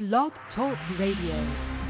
Blog Talk Radio.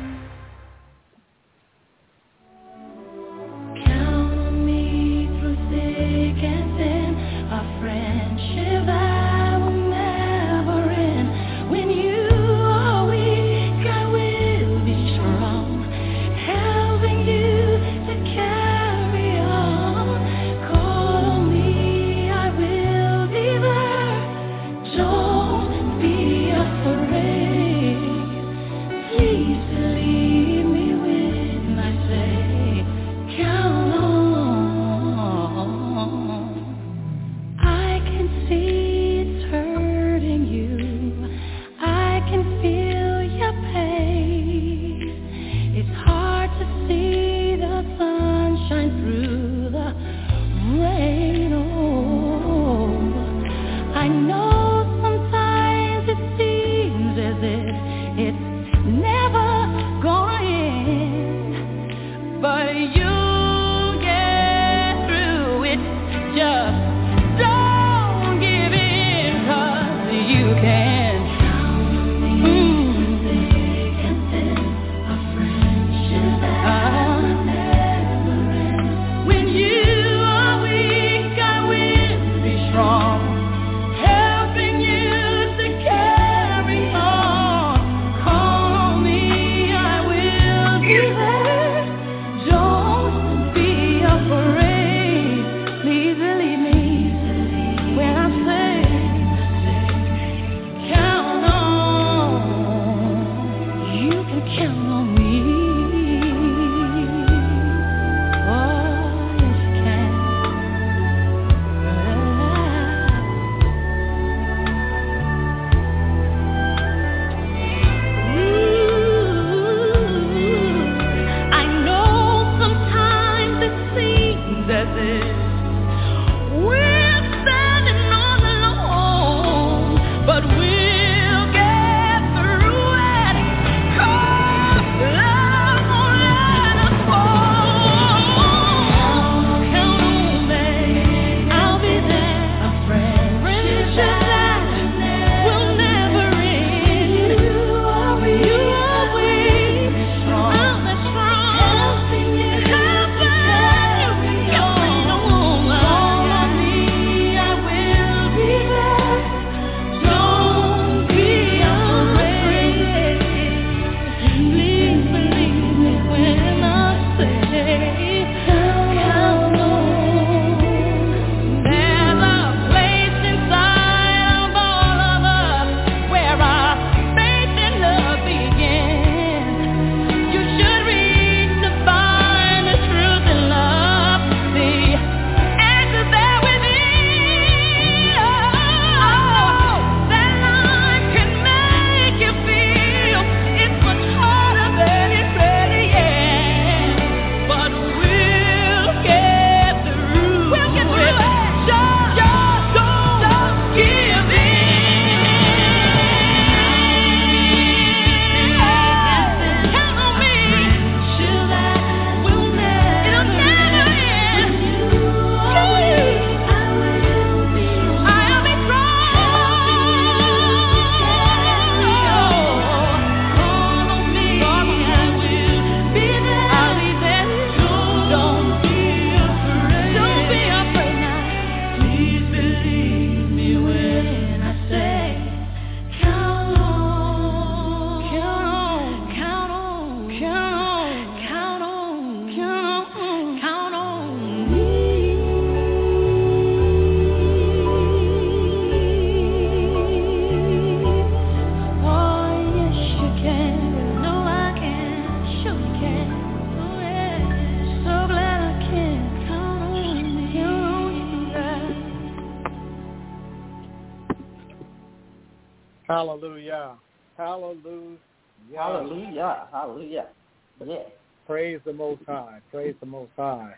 Hallelujah. Hallelujah. Hallelujah. Hallelujah. Yes. Praise the Most High. Praise the Most High.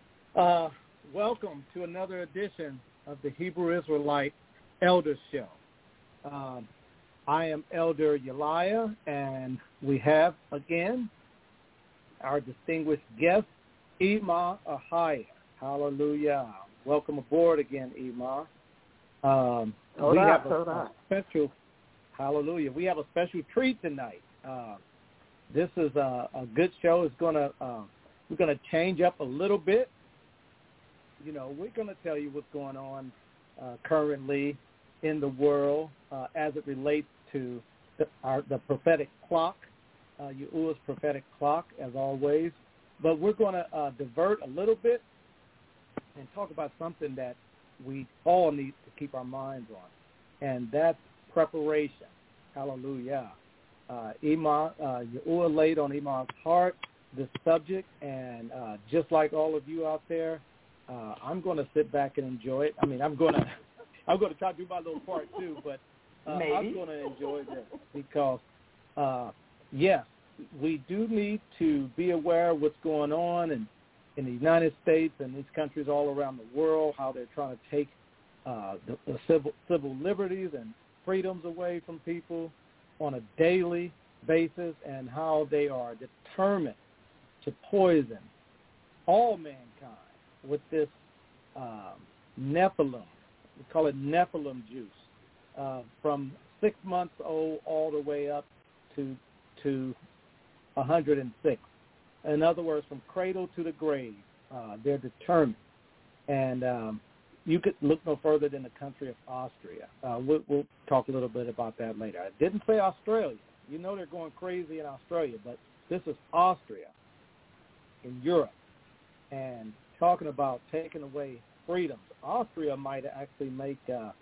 Welcome to another edition of the Hebrew Israelite Elder Show. I am Elder Yeliah, and we have, again, our distinguished guest, Ima Ahaya. Hallelujah. Welcome aboard again, Ima. We have a special Hallelujah. We have a special treat tonight. This is a good show. It's gonna we're gonna change up a little bit. You know, we're gonna tell you what's going on currently in the world as it relates to the prophetic clock, Yahuwah's prophetic clock, as always. But we're going to divert a little bit and talk about something that we all need to keep our minds on, and that's preparation. Hallelujah. Yahuwah laid on Imam's heart this subject, and just like all of you out there, I'm going to sit back and enjoy it. I mean, I'm going to try to do my little part too, but I'm going to enjoy this because, yes, we do need to be aware of what's going on in the United States and these countries all around the world, how they're trying to take the civil liberties and freedoms away from people on a daily basis, and how they are determined to poison all mankind with this Nephilim. We call it Nephilim juice, from 6 months old all the way up to 106. In other words, from cradle to the grave, they're determined. And you could look no further than the country of Austria. We'll talk a little bit about that later. I didn't say Australia. You know they're going crazy in Australia, but this is Austria in Europe. And talking about taking away freedoms. Austria might actually make,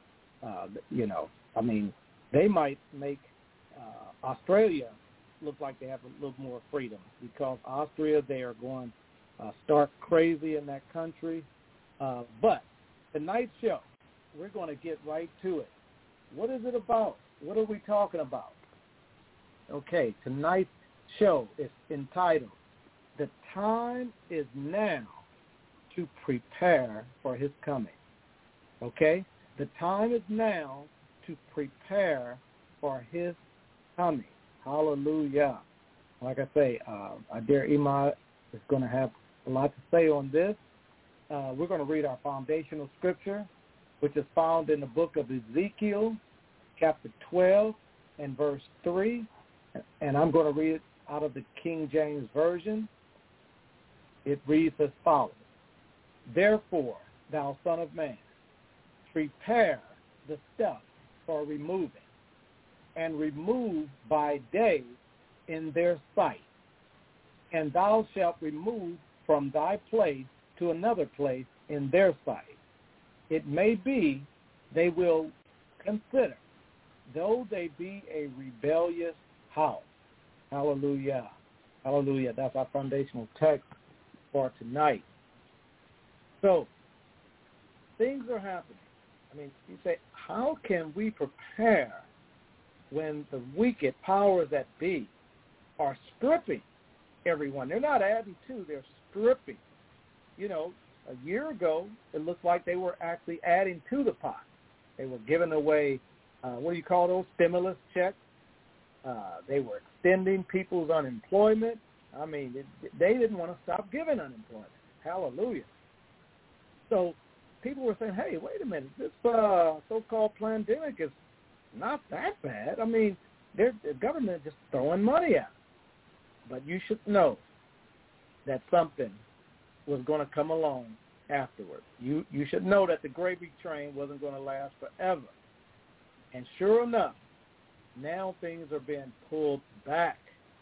they might make Australia look like they have a little more freedom, because Austria, they are going stark crazy in that country. But tonight's show, we're going to get right to it. What is it about? What are we talking about? Okay, tonight's show is entitled, "The Time is Now to Prepare for His Coming." Okay? The time is now to prepare for His coming. Hallelujah. Like I say, our dear Imam is going to have a lot to say on this. We're going to read our foundational scripture, which is found in the book of Ezekiel, chapter 12 and verse 3. And I'm going to read it out of the King James Version. It reads as follows. "Therefore, thou son of man, prepare the stuff for removing, and remove by day in their sight. And thou shalt remove from thy place to another place in their sight. It may be they will consider, though they be a rebellious house." Hallelujah. Hallelujah. That's our foundational text for tonight. So, things are happening. I mean, you say, how can we prepare when the wicked powers that be are stripping everyone? They're not adding to, they're stripping. You know, a year ago, it looked like they were actually adding to the pot. They were giving away, what do you call those, stimulus checks? They were extending people's unemployment. I mean, they didn't want to stop giving unemployment. Hallelujah. So people were saying, hey, wait a minute, this so-called pandemic is not that bad. I mean, the government is just throwing money at it. But you should know that something was going to come along afterwards. You should know that the gravy train wasn't going to last forever. And sure enough, now things are being pulled back.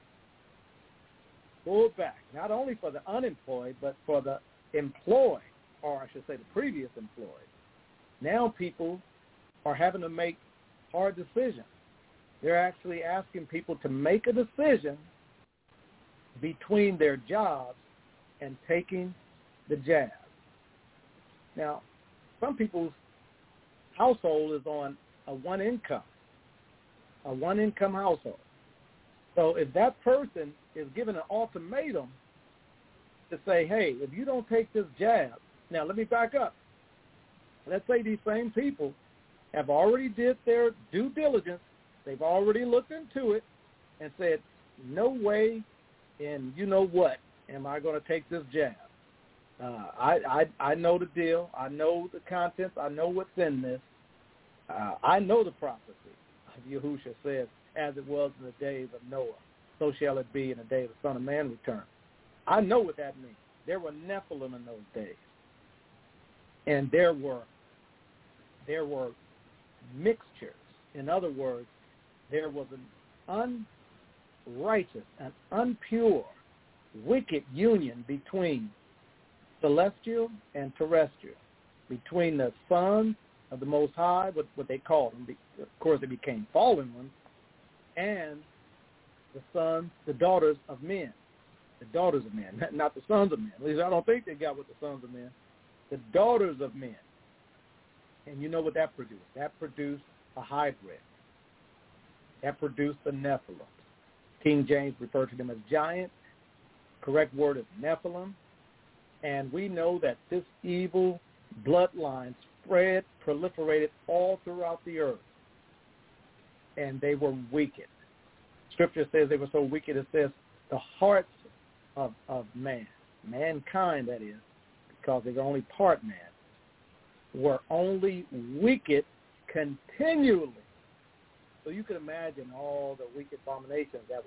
Pulled back, not only for the unemployed, but for the employed, or I should say the previous employed. Now people are having to make hard decisions. They're actually asking people to make a decision between their jobs and taking the jab. Now, some people's household is on a one-income household. So if that person is given an ultimatum to say, hey, if you don't take this jab, now let me back up. Let's say these same people have already did their due diligence. They've already looked into it and said, no way and you know what am I going to take this jab. I know the deal. I know the contents. I know what's in this. I know the prophecy. Yahushua says, as it was in the days of Noah, so shall it be in the day of the Son of Man return. I know what that means. There were Nephilim in those days. And there were mixtures. In other words, there was an unrighteous, an impure, wicked union between celestial and terrestrial, between the sons of the Most High, what they called them. Of course, they became fallen ones, and the sons, the daughters of men. The daughters of men, not the sons of men. At least I don't think they got with the sons of men. The daughters of men. And you know what that produced? That produced a hybrid. That produced the Nephilim. King James referred to them as giants. Correct word is Nephilim. And we know that this evil bloodline spread, proliferated all throughout the earth. And they were wicked. Scripture says they were so wicked, it says the hearts of man, mankind that is, because they were only part man, were only wicked continually. So you can imagine all the wicked abominations that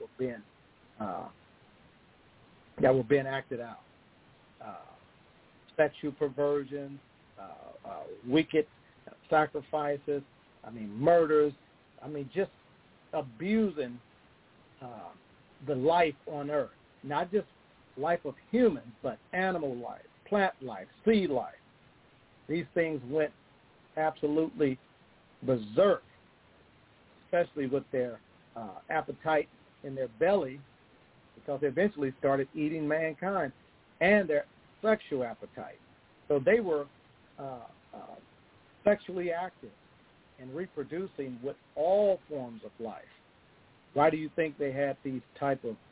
were being acted out. Sexual perversion, wicked sacrifices, murders, just abusing the life on earth. Not just life of humans, but animal life, plant life, sea life. These things went absolutely berserk, especially with their appetite in their belly, because they eventually started eating mankind, and their sexual appetite. So they were sexually active and reproducing with all forms of life. Why do you think they had these type of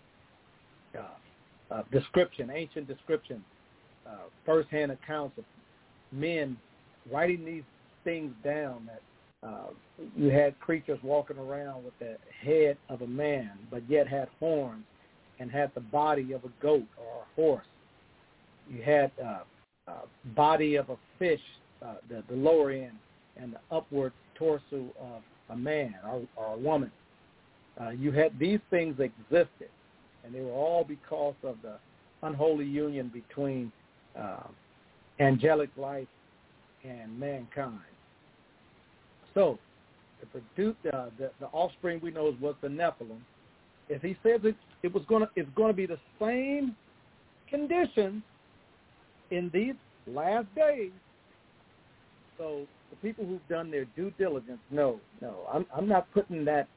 description, ancient description, first-hand accounts of men writing these things down, that you had creatures walking around with the head of a man, but yet had horns and had the body of a goat or a horse. You had body of a fish, the lower end, and the upward torso of a man or a woman. You had these things existed, and they were all because of the unholy union between angelic life and mankind. So, to produce the offspring we know was the Nephilim. As he says, it's going to be the same conditions in these last days. So the people who've done their due diligence, no, I'm not putting that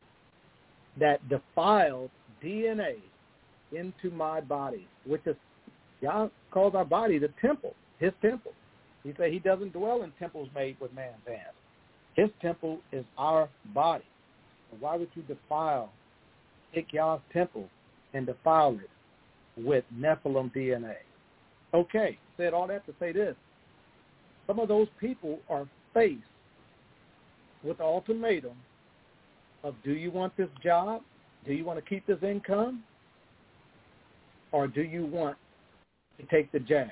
defiled DNA into my body, which is, Yah calls our body the temple, his temple. He said he doesn't dwell in temples made with man's hands. His temple is our body. So why would you take Yah's temple and defile it with Nephilim DNA? Okay, said all that to say this. Some of those people are faced with the ultimatum of, do you want this job? Do you want to keep this income? Or do you want to take the jab?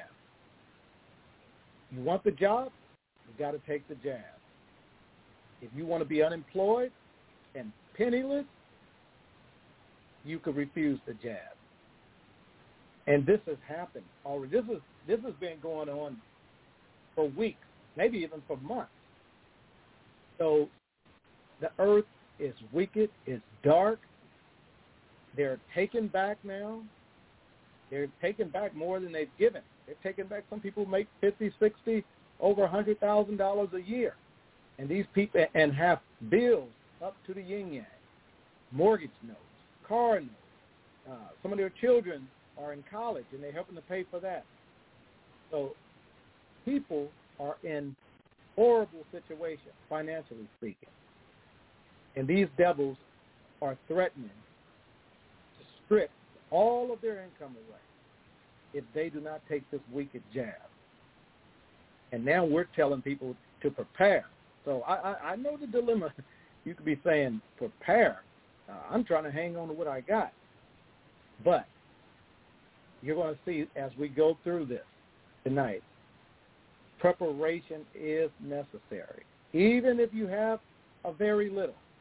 You want the job? You got to take the jab. If you want to be unemployed and penniless, you could refuse the jab. And this has happened already. This has been going on for weeks, maybe even for months. So the earth is wicked, it's dark. They're taking back now. They're taking back more than they've given. They're taking back, some people make $50, $60, over $100,000 a year. And these people, and have bills up to the yin-yang, mortgage notes, car notes. Some of their children are in college, and they're helping to pay for that. So people are in horrible situations, financially speaking. And these devils are threatening to strip all of their income away if they do not take this wicked jab. And now we're telling people to prepare. So I know the dilemma. You could be saying, prepare. I'm trying to hang on to what I got. But you're going to see as we go through this tonight, preparation is necessary. Even if you have a very little,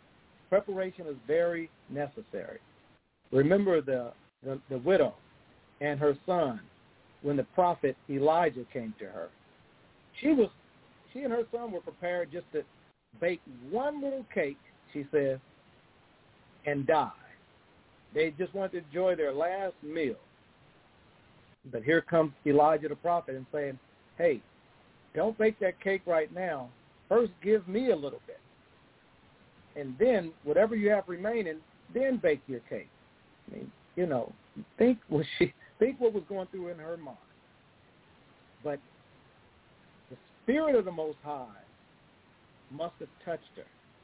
Preparation is very necessary. Remember the widow and her son when the prophet Elijah came to her. She and her son were prepared just to bake one little cake, she says, and die. They just wanted to enjoy their last meal. But here comes Elijah the prophet and saying, hey, don't bake that cake right now. First give me a little bit. And then whatever you have remaining, then bake your cake. I mean, think what was going through in her mind. But the Spirit of the Most High must have touched her.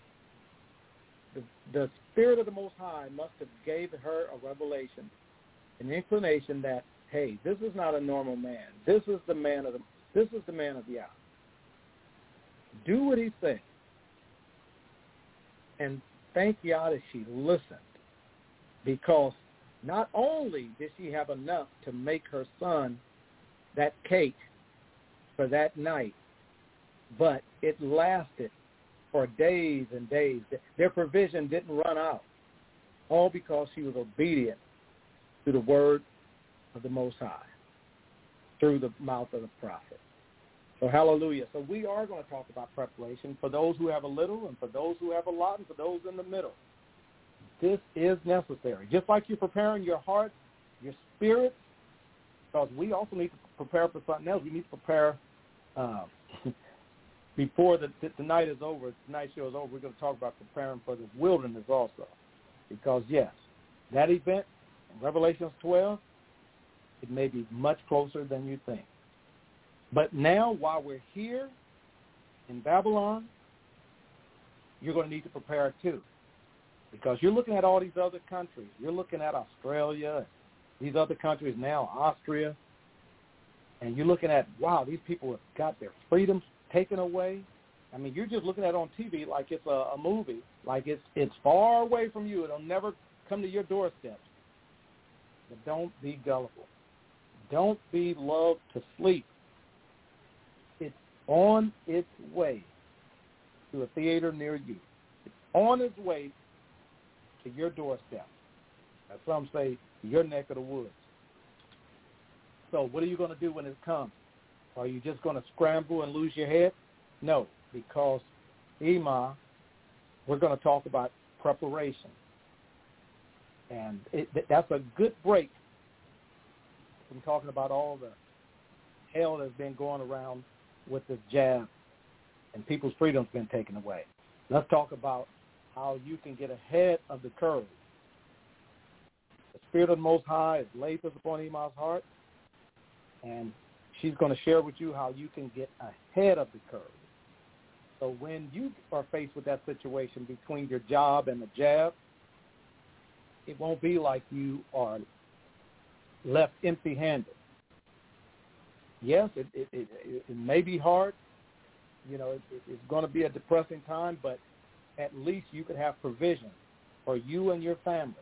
The Spirit of the Most High must have gave her a revelation, an inclination that, hey, this is not a normal man. This is the man of the hour. Do what he said. And thank Yah that she listened, because not only did she have enough to make her son that cake for that night, but it lasted for days and days. Their provision didn't run out, all because she was obedient to the word of the Most High through the mouth of the prophet. So hallelujah. So we are going to talk about preparation for those who have a little and for those who have a lot and for those in the middle. This is necessary. Just like you're preparing your heart, your spirit, because we also need to prepare for something else. We need to prepare before the night is over, the night show is over. We're going to talk about preparing for the wilderness also. Because, yes, that event in Revelation 12, it may be much closer than you think. But now, while we're here in Babylon, you're going to need to prepare too. Because you're looking at all these other countries. You're looking at Australia, these other countries now, Austria. And you're looking at, wow, these people have got their freedoms taken away. I mean, you're just looking at it on TV like it's a movie, like it's far away from you. It'll never come to your doorstep. But don't be gullible. Don't be lulled to sleep. It's on its way to a theater near you. It's on its way to your doorstep. As some say, your neck of the woods. So what are you going to do when it comes? Are you just going to scramble and lose your head? No, because, Ima, we're going to talk about preparation. And that's a good break from talking about all the hell that's been going around with this jab and people's freedom's been taken away. Let's talk about how you can get ahead of the curve. The Spirit of the Most High has laid this upon Ima's heart, and she's going to share with you how you can get ahead of the curve. So when you are faced with that situation between your job and the jab, it won't be like you are left empty-handed. Yes, it may be hard. You know, it's going to be a depressing time, but at least you could have provision for you and your family.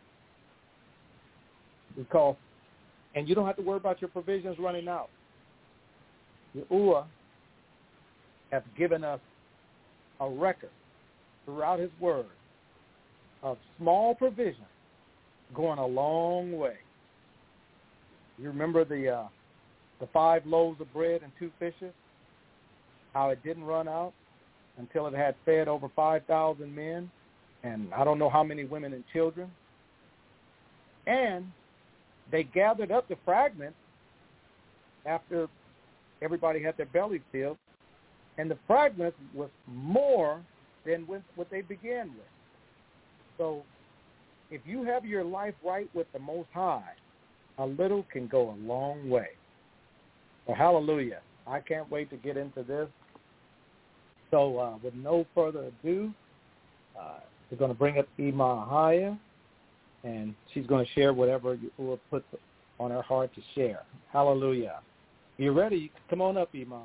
And you don't have to worry about your provisions running out. Yahuwah has given us a record throughout his word of small provision going a long way. You remember the 5 loaves of bread and 2 fishes? How it didn't run out until it had fed over 5,000 men and I don't know how many women and children. And they gathered up the fragments after everybody had their belly filled, and the fragments was more than what they began with. So if you have your life right with the Most High, a little can go a long way. So hallelujah. I can't wait to get into this. So with no further ado, we're going to bring up Ima Ahaya, and she's going to share whatever you put on her heart to share. Hallelujah. You ready? Come on up, Ima.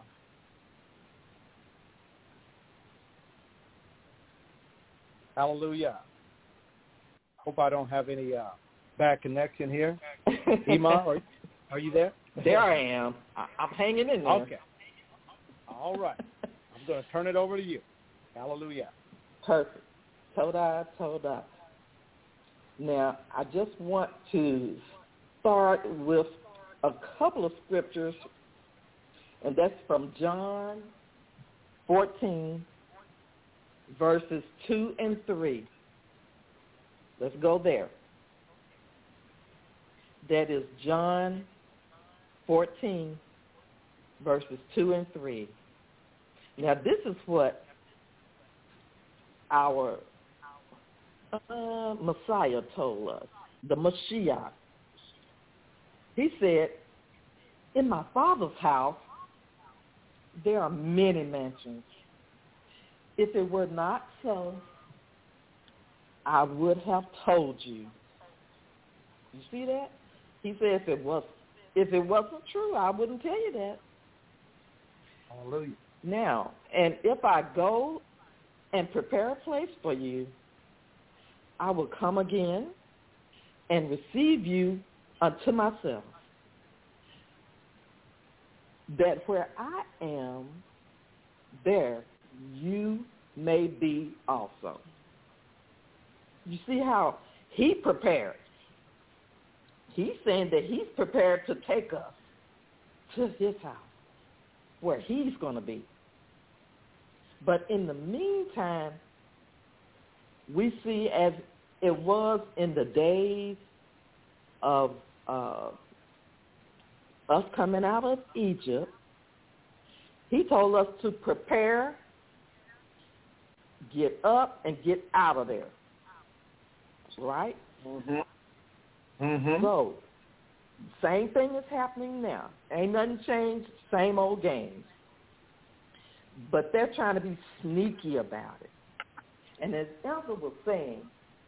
Hallelujah. Hope I don't have any bad connection here. Ima, are you there? There I am. I'm hanging in there. Okay. All right. I'm going to turn it over to you. Hallelujah. Perfect. Toda. Now, I just want to start with a couple of scriptures, and that's from John 14, verses 2 and 3. Let's go there. That is John 14, verses 2 and 3. Now, this is what our Messiah told us, the Mashiach. He said, in my Father's house, there are many mansions. If it were not so, I would have told you. You see that? He said, if it wasn't true, I wouldn't tell you that. Hallelujah. Now, and if I go and prepare a place for you, I will come again and receive you unto myself, that where I am, there you may be also. You see how he prepared. He's saying that he's prepared to take us to his house, where he's going to be. But in the meantime, we see as it was in the days of us coming out of Egypt, he told us to prepare, get up, and get out of there. Right? Mm-hmm. Mm-hmm. So, same thing is happening now. Ain't nothing changed, same old games. But they're trying to be sneaky about it. And as Elder was saying,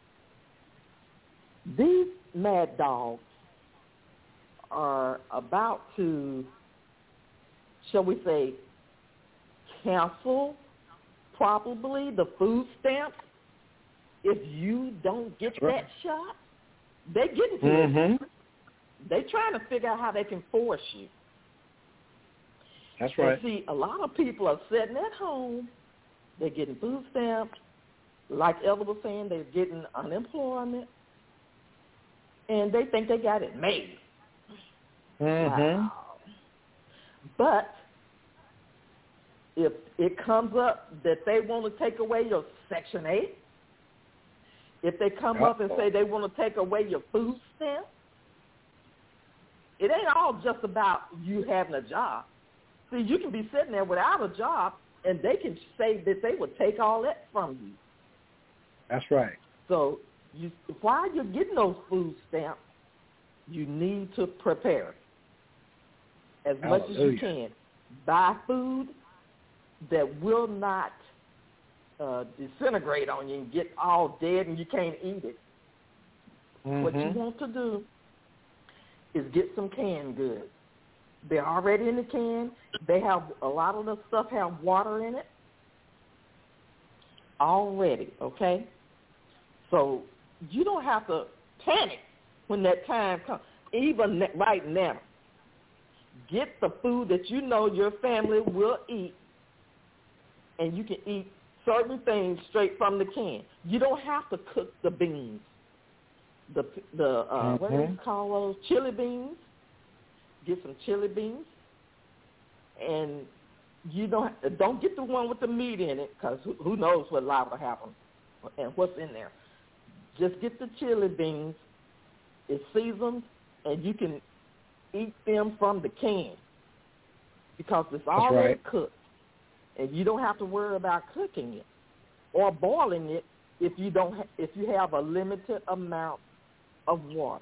these mad dogs are about to, shall we say, cancel probably the food stamps if you don't get that shot. They're getting to it. They're trying to figure out how they can force you. That's right. And see, a lot of people are sitting at home. They're getting food stamps. Like Elder was saying, they're getting unemployment. And they think they got it made. Wow. But if it comes up that they want to take away your Section 8, if they come up and say they want to take away your food stamp, it ain't all just about you having a job. See, you can be sitting there without a job, and they can say that they would take all that from you. That's right. So while you're getting those food stamps, you need to prepare as much as you can. Buy food that will not disintegrate on you and get all dead and you can't eat it. What you want to do is get some canned goods. They're already in the can. They have a lot of the stuff have water in it already, okay? So you don't have to panic when that time comes. Even right now, get the food that you know your family will eat, and you can eat certain things straight from the can. You don't have to cook the beans. What do you call those? Chili beans. Get some chili beans, and you don't get the one with the meat in it, because who knows what liable to happen and what's in there. Just get the chili beans. It's seasoned, and you can eat them from the can because it's already cooked, and you don't have to worry about cooking it or boiling it if you have a limited amount of water.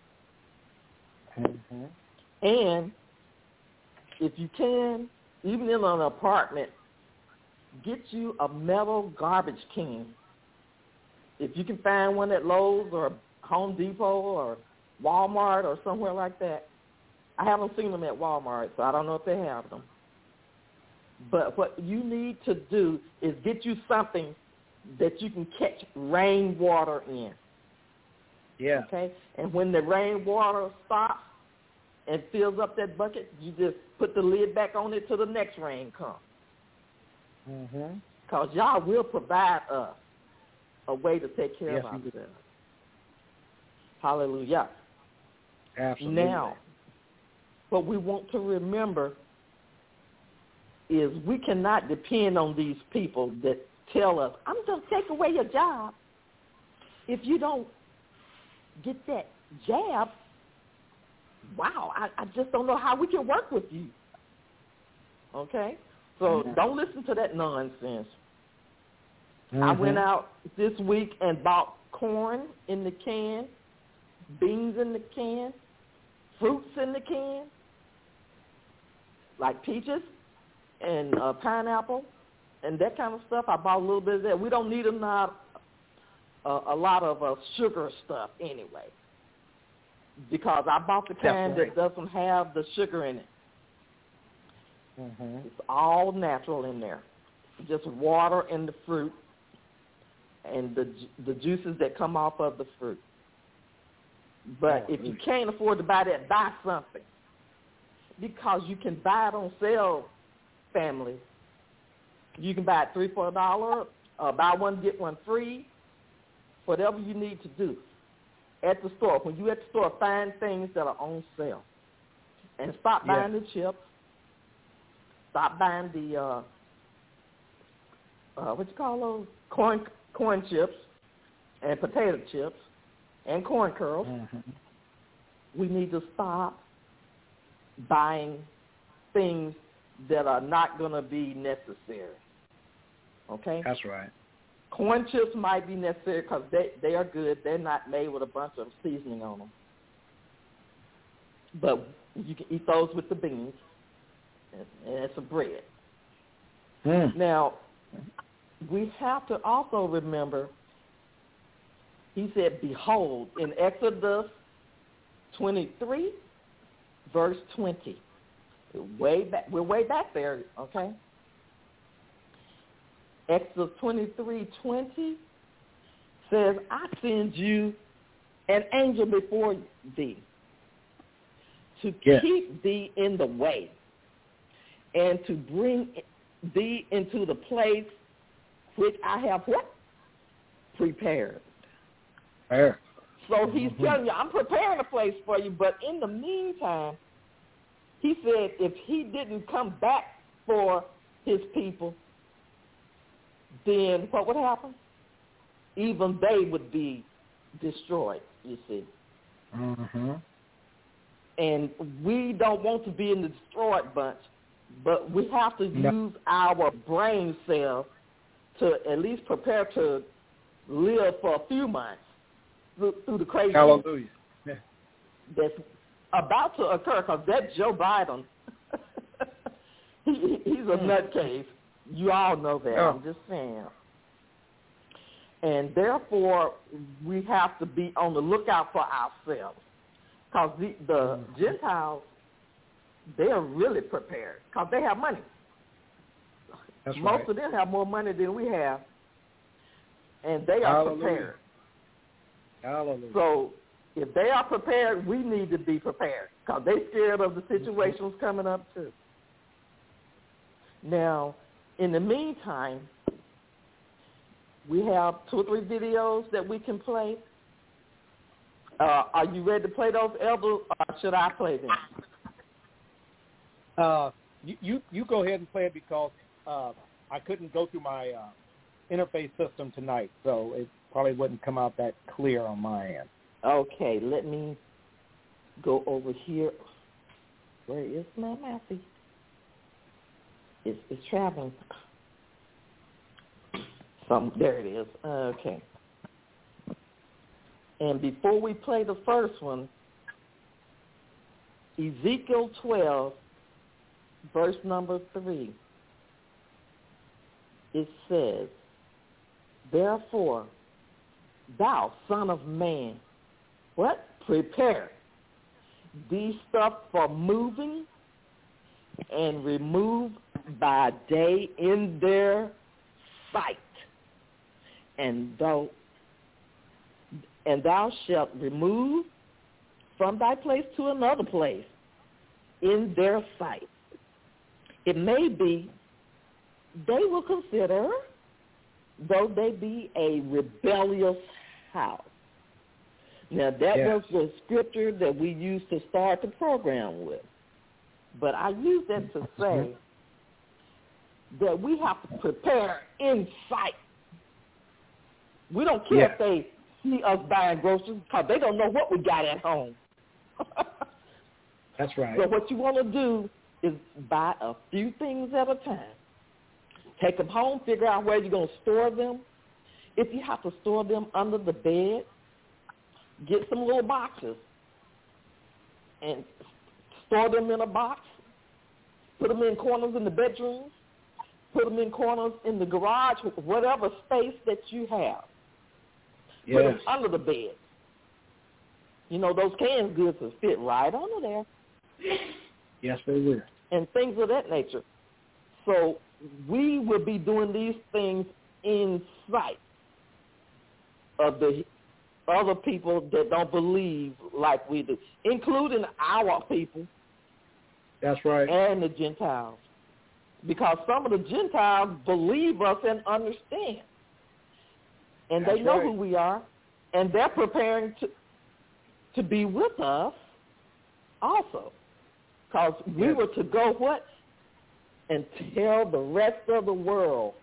And if you can, even in an apartment, get you a metal garbage can. If you can find one at Lowe's or Home Depot or Walmart or somewhere like that. I haven't seen them at Walmart, so I don't know if they have them. But what you need to do is get you something that you can catch rainwater in. Yeah. Okay? And when the rainwater stops and fills up that bucket, you just put the lid back on it till the next rain comes. Because y'all will provide us a way to take care of ourselves. Hallelujah. Absolutely. Now, what we want to remember is we cannot depend on these people that tell us, I'm going to take away your job. If you don't get that jab, wow, I just don't know how we can work with you. Okay? So don't listen to that nonsense. I went out this week and bought corn in the can, beans in the can, fruits in the can, like peaches and pineapple and that kind of stuff. I bought a little bit of that. We don't need a lot of sugar stuff anyway, because I bought the kind that doesn't have the sugar in it. It's all natural in there, just water and the fruit and the juices that come off of the fruit. But if you can't afford to buy that, buy something, because you can buy it on sale, family. You can buy it $3 for $1, buy one, get one free, whatever you need to do at the store. When you're at the store, find things that are on sale. And stop buying the chips. Stop buying the, what you call those? Corn chips and potato chips and corn curls. We need to stop buying things that are not going to be necessary. Okay? That's right. Corn chips might be necessary because they are good. They're not made with a bunch of seasoning on them. But you can eat those with the beans and some bread. Now, we have to also remember, he said, behold, in Exodus 23, verse 20. We're way back there, okay? Exodus 23:20 says, I send you an angel before thee to keep thee in the way and to bring thee into the place which I have what? Prepared. So he's telling you, I'm preparing a place for you, but in the meantime, he said if he didn't come back for his people, then what would happen? Even they would be destroyed, you see. And we don't want to be in the destroyed bunch, but we have to use our brain cells to at least prepare to live for a few months through the crazy that's about to occur, because that Joe Biden, he's a nutcase. You all know that. I'm just saying. And therefore, we have to be on the lookout for ourselves, because the Gentiles, they're really prepared because they have money. Most of them have more money than we have, and they are prepared. So if they are prepared, we need to be prepared, because they're scared of the situations coming up too. Now, in the meantime, we have 2 or 3 videos that we can play. Are you ready to play those, Elder, or should I play them? You go ahead and play it, because I couldn't go through my interface system tonight, so it probably wouldn't come out that clear on my end. Okay, let me go over here. Where is my mousey? It's traveling. There it is. Okay. And before we play the first one, Ezekiel 12, verse number 3, it says, therefore, thou son of man, what? Prepare these stuff for moving and remove by day in their sight. And thou shalt remove from thy place to another place in their sight. It may be they will consider though they be a rebellious house. Now, that Yes. was the scripture that we used to start the program with. But I use that to say that we have to prepare in sight. We don't care if they see us buying groceries because they don't know what we got at home. That's right. So what you want to do is buy a few things at a time. Take them home, figure out where you're going to store them. If you have to store them under the bed, get some little boxes and store them in a box. Put them in corners in the bedrooms. Put them in corners in the garage, whatever space that you have. Yes. Put them under the bed. You know, those canned goods will fit right under there. Yes, they will. And things of that nature. So we will be doing these things in sight of the other people that don't believe like we do, including our people. That's right. And the Gentiles. Because some of the Gentiles believe us and understand. And That's they know right. who we are. And they're preparing to be with us also. Because we were to go what? And tell the rest of the world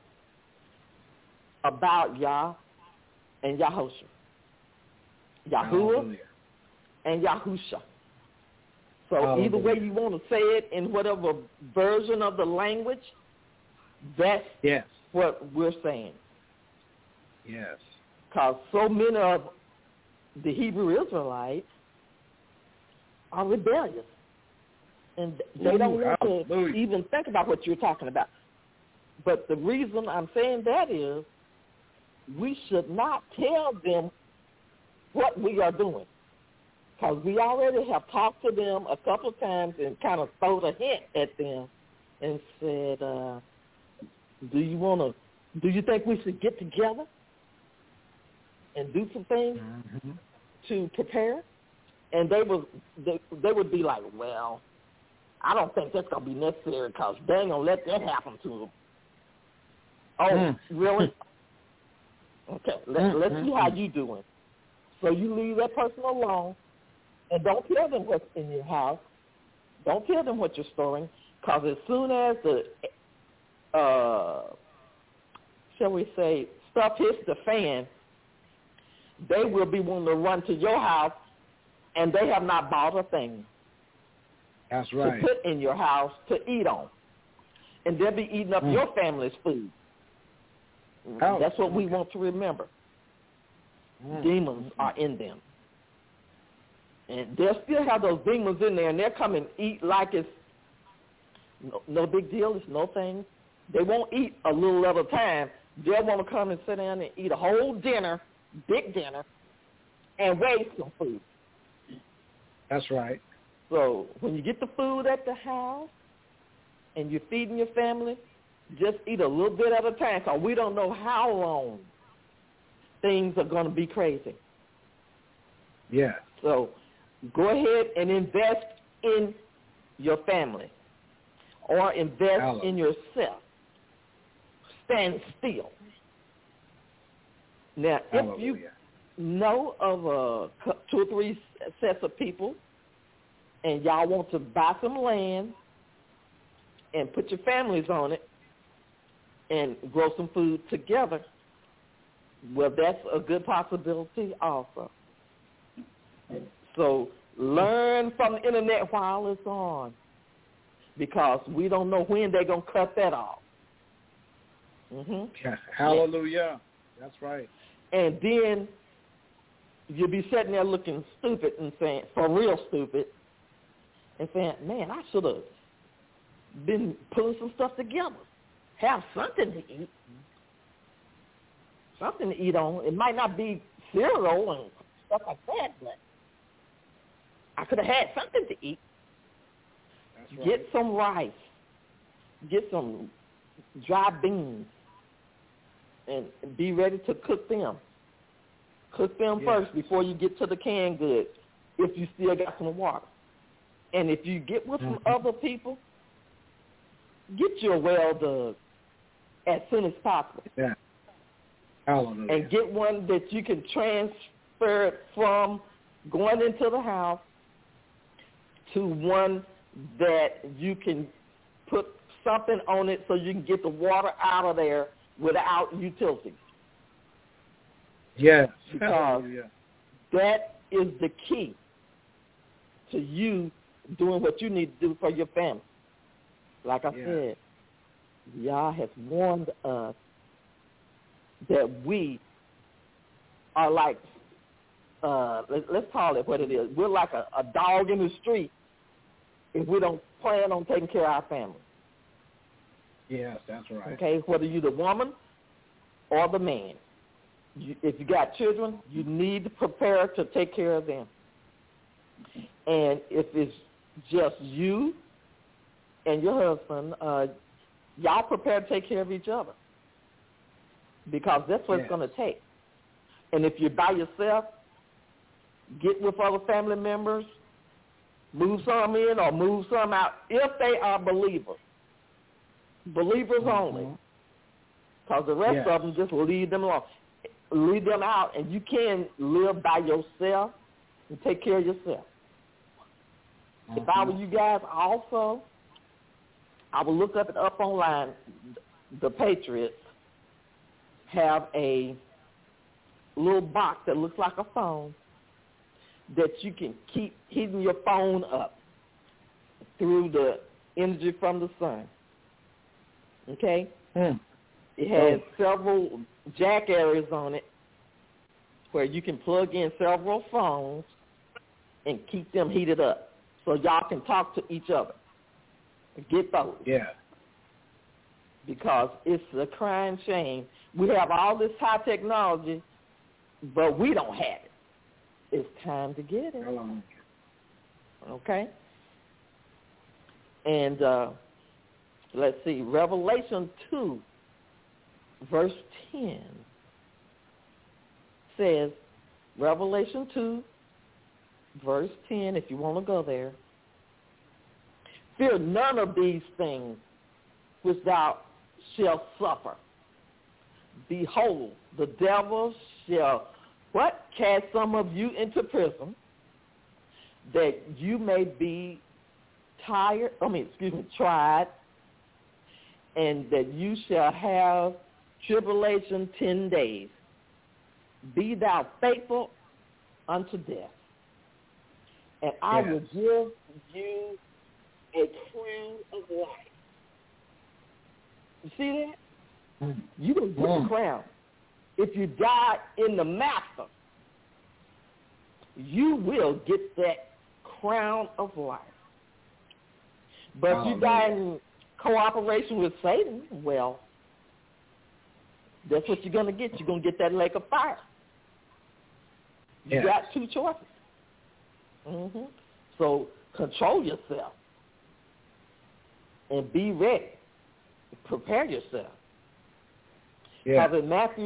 about Yah and Yahushua. Yahuwah and Yahusha. So either way you want to say it in whatever version of the language, that's what we're saying. Yes. Because so many of the Hebrew Israelites are rebellious. And they don't want to even think about what you're talking about. But the reason I'm saying that is we should not tell them what we are doing. Because we already have talked to them a couple of times and kind of thrown a hint at them and said, do you think we should get together and do some things to prepare? And they would be like, well, I don't think that's going to be necessary because they ain't going to let that happen to them. Oh, really? Okay, let's see how you doing. So you leave that person alone. And don't tell them what's in your house. Don't tell them what you're storing, because as soon as the, shall we say, stuff hits the fan, they will be wanting to run to your house, and they have not bought a thing. That's right. To put in your house to eat on. And they'll be eating up your family's food. That's what we want to remember. Demons are in them. And they'll still have those demons in there, and they'll come and eat like it's no big deal. It's no thing. They won't eat a little at a time. They'll want to come and sit down and eat a whole dinner, big dinner, and waste some food. That's right. So when you get the food at the house and you're feeding your family, just eat a little bit at a time, because we don't know how long things are going to be crazy. Yeah. So go ahead and invest in your family or invest in yourself. Stand still. Now, if you know of 2 or 3 sets of people and y'all want to buy some land and put your families on it and grow some food together, well, that's a good possibility also. So learn from the internet while it's on, because we don't know when they're going to cut that off. Yeah. Hallelujah. That's right. And then you'll be sitting there looking stupid and saying, for real stupid, and saying, man, I should have been putting some stuff together. Have something to eat. Something to eat on. It might not be cereal and stuff like that, but I could have had something to eat. That's right. Get some rice. Get some dry beans. And be ready to cook them. Cook them first before you get to the canned goods, if you still got some water. And if you get with some other people, get your well dug as soon as possible. Yeah. Hallelujah. And get one that you can transfer it from going into the house to one that you can put something on it so you can get the water out of there without utilities. Yes. Because Hallelujah. that is the key to you doing what you need to do for your family. Like I said, Yah has warned us that we are like, let's call it what it is. We're like a dog in the street if we don't plan on taking care of our family. Yes, that's right. Okay, whether you're the woman or the man. If you got children, you need to prepare to take care of them. And if it's just you and your husband, y'all prepare to take care of each other because that's what it's going to take. And if you're by yourself, get with other family members, move some in or move some out if they are believers. Believers only. Because the rest of them, just leave them alone. Leave them out, and you can live by yourself and take care of yourself. If I were you guys also, I would look up online. The Patriots have a little box that looks like a phone that you can keep heating your phone up through the energy from the sun. Okay? It has several jack areas on it where you can plug in several phones and keep them heated up so y'all can talk to each other. Get those. Yeah. Because it's a crying shame. We have all this high technology, but we don't have it. It's time to get it. Okay? And let's see, Revelation 2, verse 10 says, Revelation 2, verse 10, if you want to go there, fear none of these things which thou shalt suffer. Behold, the devil shall, cast some of you into prison, that you may be tried, and that you shall have tribulation 10 days. Be thou faithful unto death, and I will give you a crown of life. You see that? You will get a crown. If you die in the master, you will get that crown of life. But if you die in cooperation with Satan, well, that's what you're going to get. You're going to get that lake of fire. You got two choices. So control yourself and be ready. Prepare yourself. Because in Matthew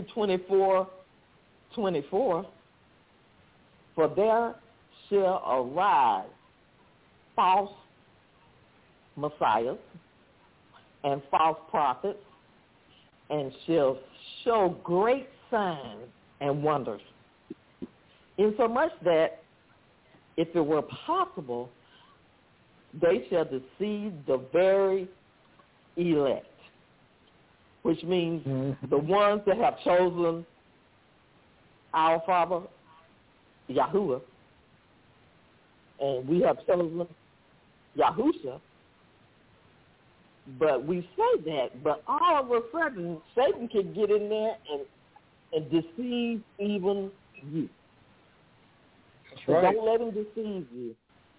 24:24, for there shall arise false messiahs and false prophets, and shall show great signs and wonders, insomuch that if it were possible, they shall deceive the very elect, which means the ones that have chosen our Father, Yahuwah, and we have chosen Yahusha. But we say that, but all of a sudden, Satan can get in there and deceive even you. That's So right. don't let him deceive you,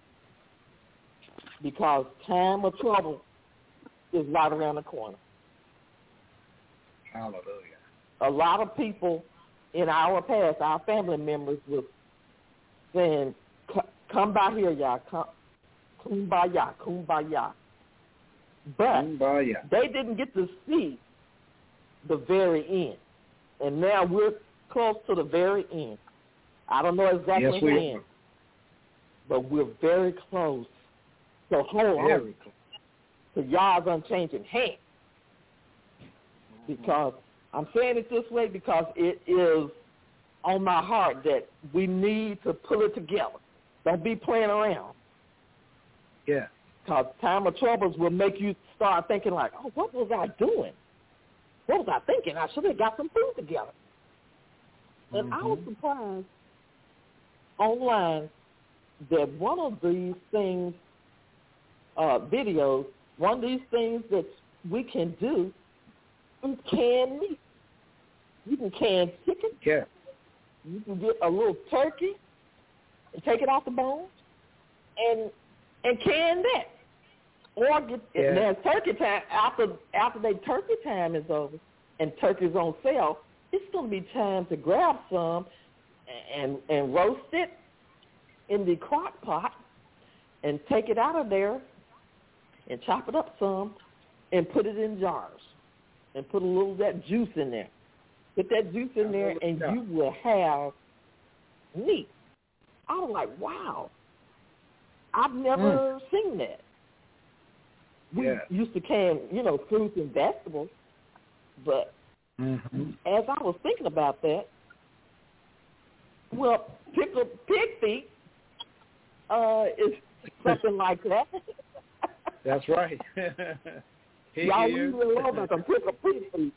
because time of trouble is right around the corner. Hallelujah. A lot of people in our past, our family members, were saying, come by here, y'all. Kumbaya, kumbaya. But they didn't get to see the very end. And now we're close to the very end. I don't know exactly when, but we're very close. So hold on to Yah's unchanging hand, because I'm saying it this way because it is on my heart that we need to pull it together. Don't be playing around. Yeah. Because time of troubles will make you start thinking like, oh, what was I doing? What was I thinking? I should have got some food together. And I was surprised online that one of these things, videos, one of these things that we can do is can meat. You can can chicken. Yeah. You can get a little turkey and take it off the bones and can that. Or get now turkey time after their turkey time is over and turkey's on sale, it's gonna be time to grab some and roast it in the crock pot and take it out of there and chop it up some and put it in jars and put a little of that juice in there. Put that juice in there and you will have meat. I was like, wow, I've never seen that. We used to can, fruits and vegetables, but as I was thinking about that, well, pickled pig feet is something like that. That's right. Y'all really love about some pickled pig feet.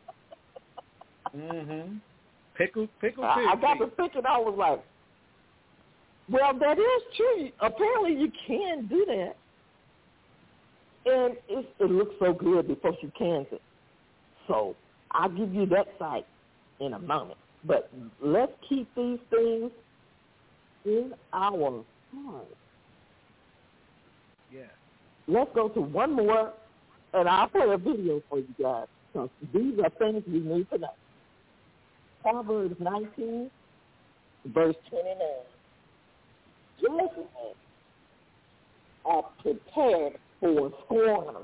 Pickled pig feet. I got to thinking, I was like, well, that is true. Apparently you can do that. And it looks so good before she cans it. So I'll give you that site in a moment. But let's keep these things in our heart. Yeah. Let's go to one more, and I'll play a video for you guys. So these are things we need to know. Proverbs 19, verse 29. Judgment are prepared for scorners,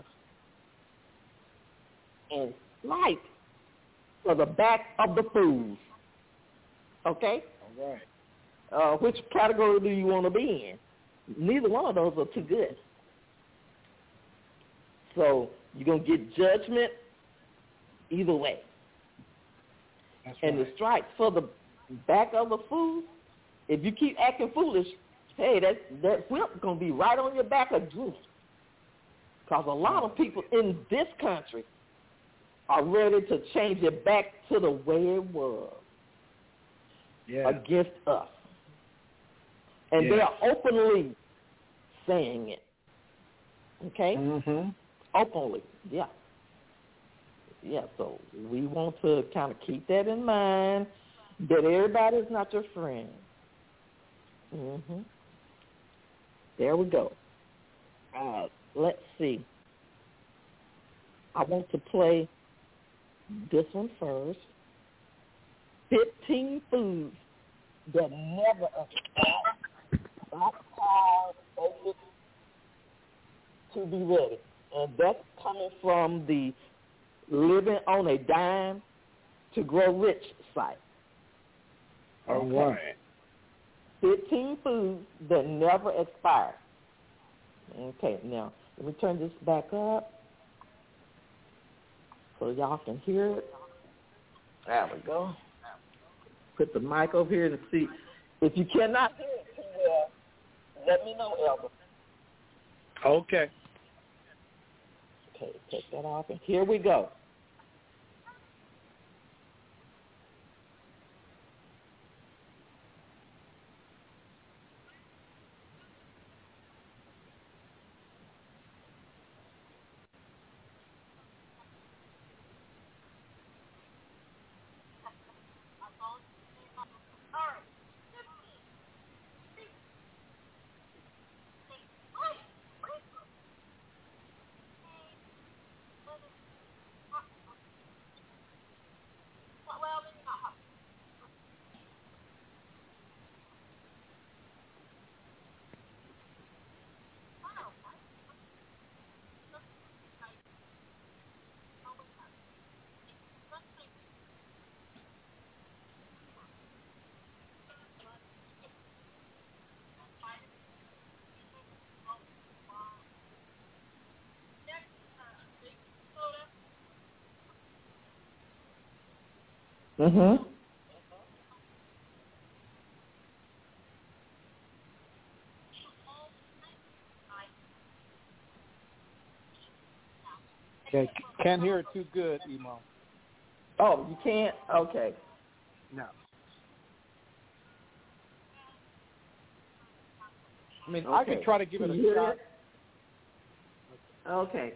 and slight for the back of the fools. Okay? All right. Which category do you want to be in? Neither one of those are too good. So you're going to get judgment either way. That's and right. the stripes for the back of the fools, if you keep acting foolish, hey, that whip going to be right on your back again. Because a lot of people in this country are ready to change it back to the way it was against us. And they're openly saying it. Okay? Mm-hmm. Openly, yeah. Yeah, so we want to kind of keep that in mind, that everybody's not your friend. Mm-hmm. There we go. Let's see. I want to play this one first. 15 foods that never to be ready. And that's coming from the Living on a Dime to Grow Rich site. All right. 15 foods that never expire. Okay, now let me turn this back up so y'all can hear it. There we go. Put the mic over here to see. If you cannot hear it too well, let me know, Elder. Okay. Okay, take that off, and here we go. Mhm. Okay, can't hear it too good, Emo. Oh, you can't? Okay. No. I mean, Okay. I could try to give it a shot. Okay.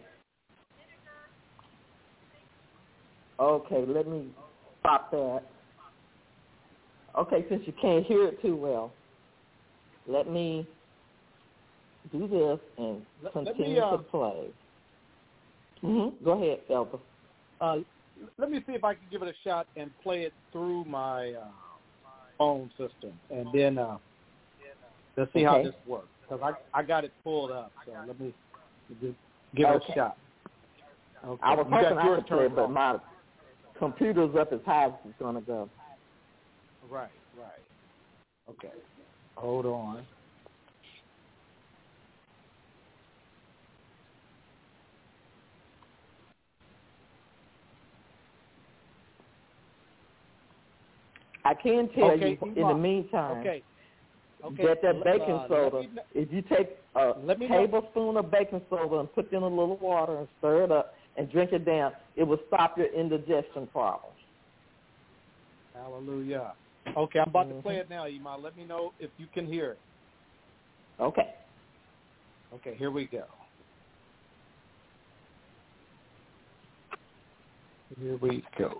Okay, let me stop that. Okay, since you can't hear it too well, let me do this and continue to play. Go ahead, Elder. Let me see if I can give it a shot and play it through my phone system, and then let's see how this works. Because I got it pulled up, so let me give it a shot. Okay. I was hoping I could play, but my computer's up as high as it's going to go. Right. Okay. Hold on. I can tell you in the meantime that baking soda, if you take a tablespoon of baking soda and put it in a little water and stir it up and drink it down, it will stop your indigestion problems. Hallelujah. Okay, I'm about to play it now, Iman. Let me know if you can hear it. Okay. Okay, here we go. Here we go.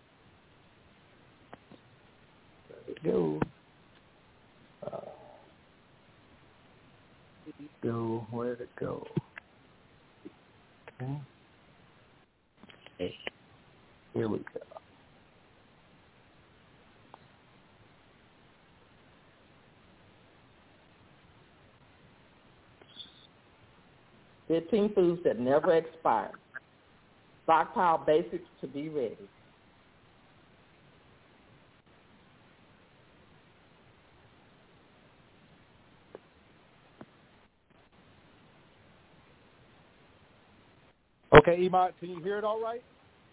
Where'd it go? Okay. Here we go. "15 foods that never expire. Stockpile basics to be ready." Okay, Iman, can you hear it all right?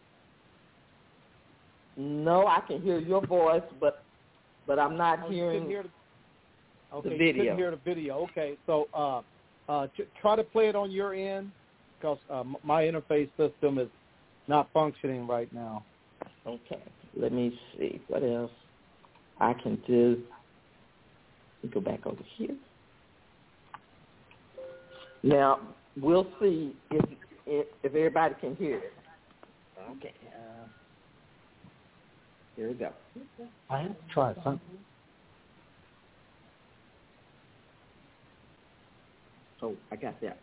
No, I can hear your voice, but I'm not hearing the video. You couldn't hear the video. Okay, so try to play it on your end because my interface system is not functioning right now. Okay, let me see what else I can do. Let me go back over here. Now we'll see if everybody can hear it. Okay. Here we go. I have to try something. Oh, I got that.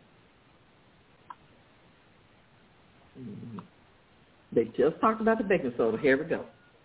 They just talked about the baking soda. Here we go.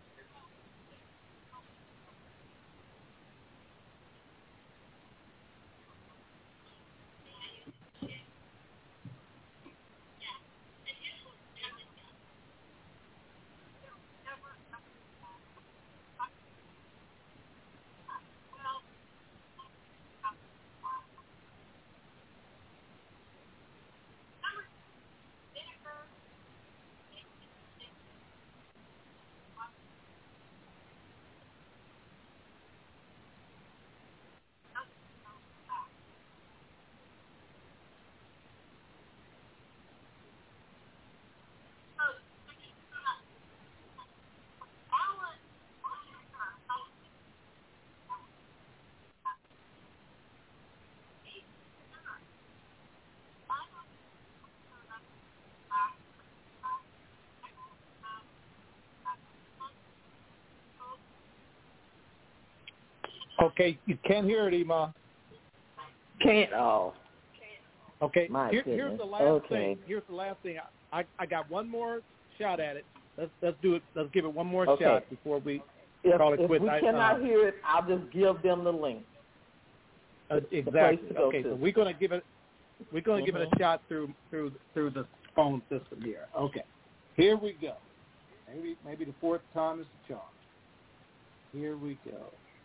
Okay, you can't hear it, Iman. Can't. Oh. Okay. Here's the last thing. Here's the last thing. I got one more shot at it. Let's do it. Let's give it one more shot before we call it quits. If we cannot hear it, I'll just give them the link. Exactly. Okay, so we're gonna give it. We're gonna give it a shot through the phone system here. Okay. Here we go. Maybe the fourth time is the charm. Here we go.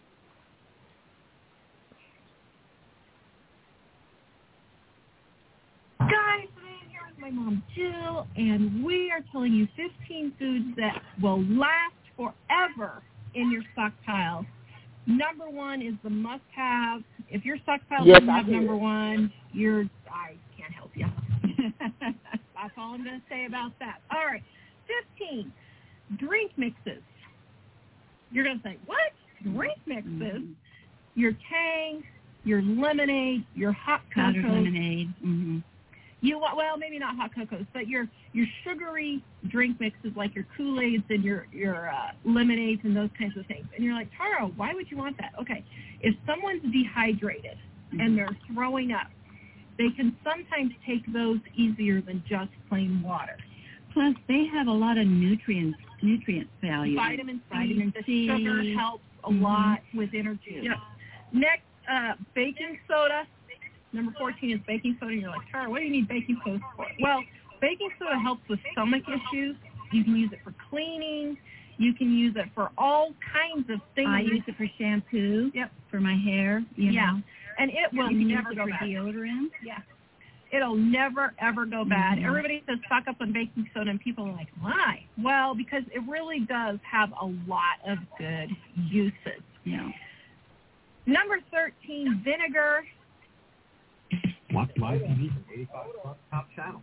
Guys, I'm here with my mom Jill, and we are telling you 15 foods that will last forever in your stockpile. Number one is the must-have. If your stockpile doesn't have number one, I can't help you. That's all I'm going to say about that. All right, 15, drink mixes. You're going to say, what? Drink mixes? Mm-hmm. Your Tang, your lemonade, your hot cocoa. Lemonade. Mm-hmm. Well, maybe not hot cocos, but your sugary drink mixes like your Kool-Aids and your lemonades and those kinds of things. And you're like, Tara, why would you want that? Okay, if someone's dehydrated and they're throwing up, they can sometimes take those easier than just plain water. Plus, they have a lot of nutrient value. Vitamin C. The sugar helps a lot with energy. Yep. Next, baking soda. Number 14 is baking soda. You're like, Tara, what do you need baking soda for? Well, baking soda helps with stomach issues. You can use it for cleaning. You can use it for all kinds of things. I use it for shampoo. Yep. For my hair. You know. And it will never go bad. Deodorant. Yeah. It'll never, ever go bad. Everybody says stock up on baking soda, and people are like, why? Well, because it really does have a lot of good uses. Yeah. Number 13, vinegar. Watch live TV from 85 Top Channel.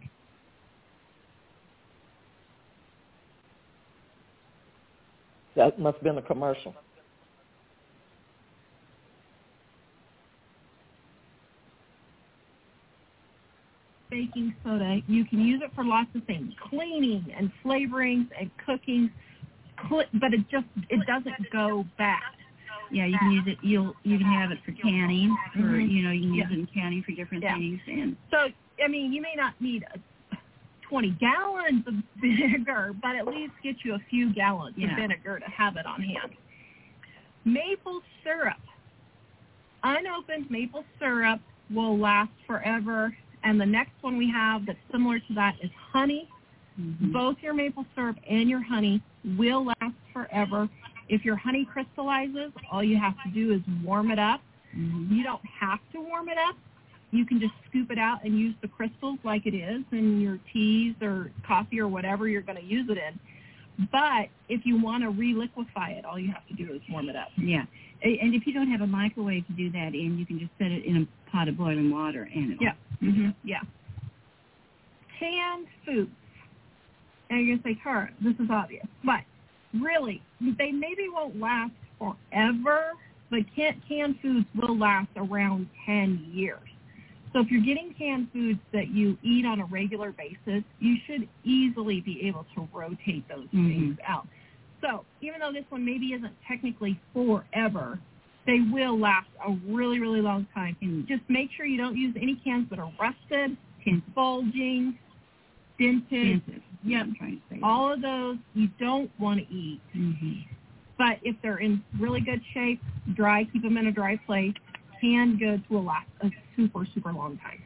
That must have been a commercial. Baking soda, you can use it for lots of things, cleaning and flavorings and cooking, but it doesn't go bad. Yeah, you can use it. You can have it for canning, or you can use it in canning for different things. And so, I mean, you may not need 20 gallons of vinegar, but at least get you a few gallons of vinegar to have it on hand. Maple syrup, unopened maple syrup will last forever. And the next one we have that's similar to that is honey. Mm-hmm. Both your maple syrup and your honey will last forever. If your honey crystallizes, all you have to do is warm it up. Mm-hmm. You don't have to warm it up. You can just scoop it out and use the crystals like it is in your teas or coffee or whatever you're going to use it in. But if you want to re-liquefy it, all you have to do is warm it up. Yeah. And if you don't have a microwave to do that in, you can just set it in a pot of boiling water and it'll... Yeah. Mm-hmm. Yeah. Canned foods. And you're going to say, Tara, this is obvious. But really, they maybe won't last forever, but canned foods will last around 10 years. So if you're getting canned foods that you eat on a regular basis, you should easily be able to rotate those things out. So even though this one maybe isn't technically forever, they will last a really, really long time. And just make sure you don't use any cans that are rusted, bulging, dented. Yep. All of those you don't want to eat. Mm-hmm. But if they're in really good shape, dry, keep them in a dry place. Canned goods will last a super, super long time.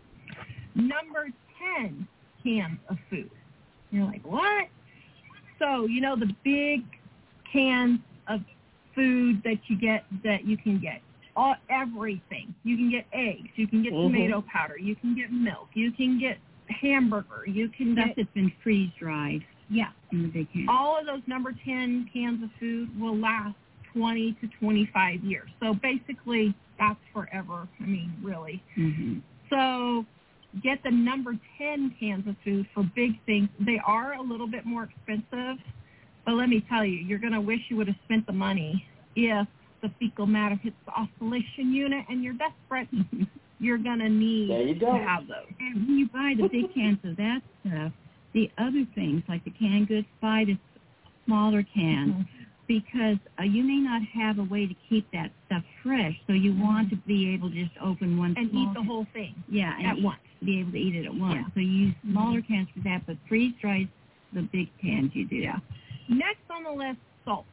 Number 10, cans of food. You're like, what? So, the big cans of food that you can get everything. You can get eggs. You can get tomato powder. You can get milk. You can get hamburger. You can get... That's been freeze-dried. Yeah. In the big can. All of those number 10 cans of food will last 20 to 25 years. So basically, that's forever. I mean, really. Mm-hmm. So get the number 10 cans of food for big things. They are a little bit more expensive, but let me tell you, you're going to wish you would have spent the money if the fecal matter hits the oscillation unit and you're desperate. You're going to need to have those. And when you buy the big cans of that stuff, the other things like the canned goods, buy the smaller cans because you may not have a way to keep that stuff fresh. So you want to be able to just open one and eat the whole thing. Yeah, at once. Be able to eat it at once. Yeah. So you use smaller cans for that, but freeze-dry the big cans you do. Yeah. Next on the list, salt.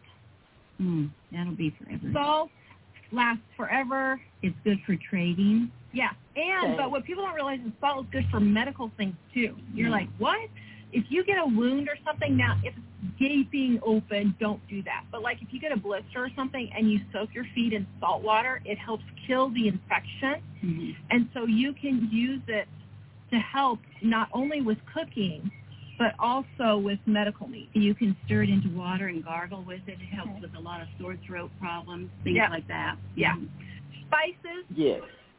That'll be forever. Salt lasts forever. It's good for trading. Yeah, but what people don't realize is salt is good for medical things too. You're like, what? If you get a wound or something, now if it's gaping open, don't do that. But like if you get a blister or something and you soak your feet in salt water, it helps kill the infection. Mm-hmm. And so you can use it to help not only with cooking, but also with medical needs. You can stir it into water and gargle with it. It helps with a lot of sore throat problems, things like that. Yeah. Spices. Yes.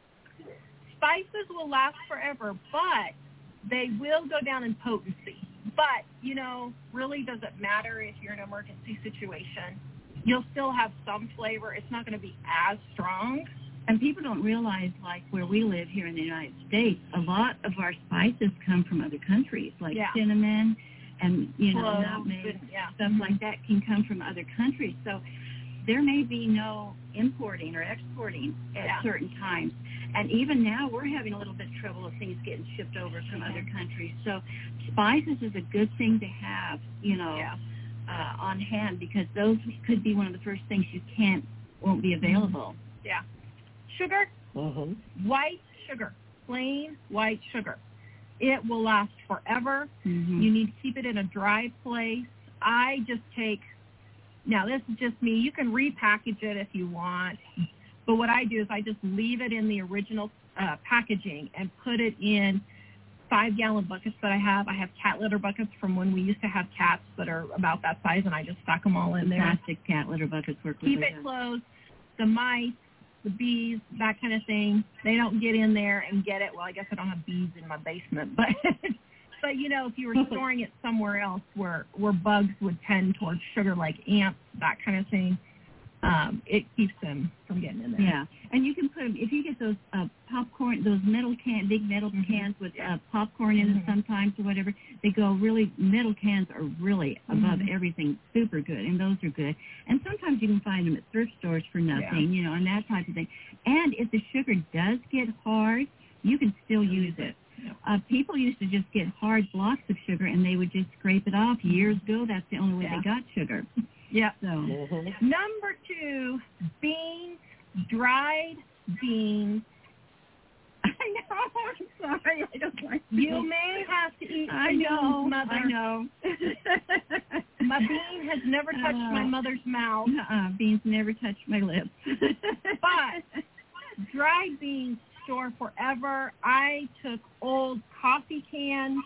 Spices will last forever, but they will go down in potency. But, really does it matter if you're in an emergency situation. You'll still have some flavor. It's not going to be as strong. And people don't realize, like where we live here in the United States, a lot of our spices come from other countries, like cinnamon and, nutmeg, stuff like that can come from other countries. So there may be no importing or exporting at certain times. And even now we're having a little bit of trouble with things getting shipped over from other countries. So spices is a good thing to have, on hand, because those could be one of the first things won't be available. Yeah. Sugar, white sugar, plain white sugar. It will last forever. You need to keep it in a dry place. I just now this is just me. You can repackage it if you want. But what I do is I just leave it in the original packaging and put it in 5-gallon buckets that I have. I have cat litter buckets from when we used to have cats that are about that size, and I just stack them all in there. Plastic cat litter buckets work really good. Keep it closed. The mice, the bees, that kind of thing, they don't get in there and get it. Well, I guess I don't have bees in my basement, but if you were storing it somewhere else where bugs would tend towards sugar, like ants, that kind of thing, it keeps them from getting in there. Yeah, and you can put them, if you get those popcorn, those big metal cans with popcorn in it sometimes or whatever, metal cans are really above everything, super good, and those are good. And sometimes you can find them at thrift stores for nothing, and that type of thing. And if the sugar does get hard, you can still use it. People used to just get hard blocks of sugar, and they would just scrape it off. Years ago, that's the only way they got sugar. Yeah. So. Number 2, beans, dried beans. I know. I'm sorry. I don't like you may have to eat beans, Mother. I know. My bean has never touched my mother's mouth. Beans never touched my lips. But dried beans store forever. I took old coffee cans,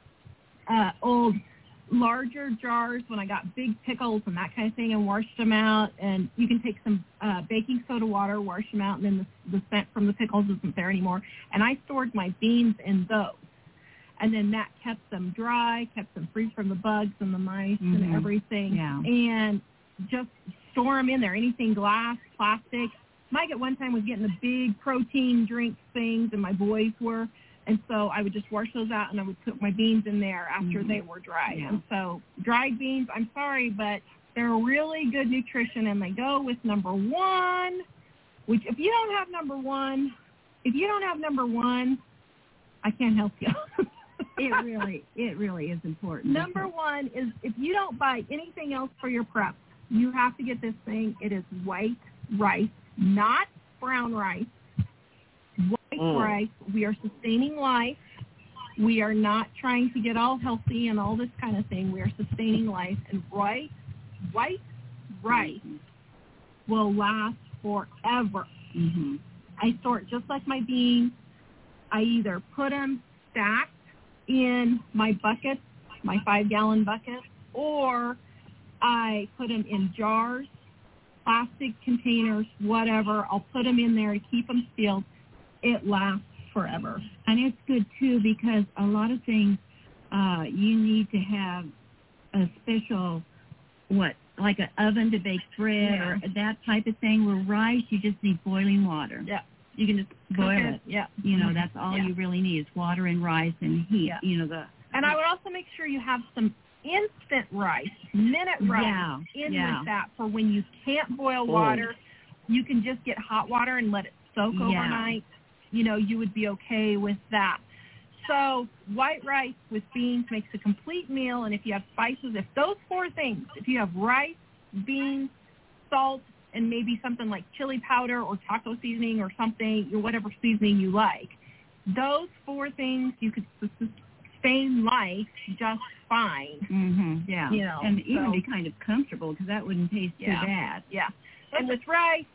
old larger jars when I got big pickles and that kind of thing, and washed them out. And you can take some baking soda water, wash them out, and then the scent from the pickles isn't there anymore. And I stored my beans in those. And then that kept them dry, kept them free from the bugs and the mice and everything. Yeah. And just store them in there. Anything glass, plastic. Mike at one time was getting the big protein drink things, and my boys were. And so I would just wash those out, and I would put my beans in there after they were dry. Yeah. And so dried beans, I'm sorry, but they're really good nutrition, and they go with number 1, which if you don't have number 1, I can't help you. It really is important. Number 1 is if you don't buy anything else for your prep, you have to get this thing. It is white rice, not brown rice. White rice. We are sustaining life. We are not trying to get all healthy and all this kind of thing. We are sustaining life. And white rice will last forever. I store it just like my beans. I either put them stacked in my buckets, my 5-gallon buckets, or I put them in jars, plastic containers, whatever. I'll put them in there to keep them sealed. It lasts forever. And it's good, too, because a lot of things you need to have a special, like an oven to bake bread or that type of thing. Where rice, you just need boiling water. Yeah. You can just boil it. Yeah. That's all you really need is water and rice and heat. Yeah. And I would also make sure you have some instant rice, minute rice with that for when you can't boil water. You can just get hot water and let it soak overnight. You would be okay with that. So white rice with beans makes a complete meal. And if you have spices, if those 4 things, if you have rice, beans, salt, and maybe something like chili powder or taco seasoning or something, or whatever seasoning you like, those 4 things you could sustain life just fine. Yeah. And even be kind of comfortable, because that wouldn't taste too bad. Yeah. And with rice,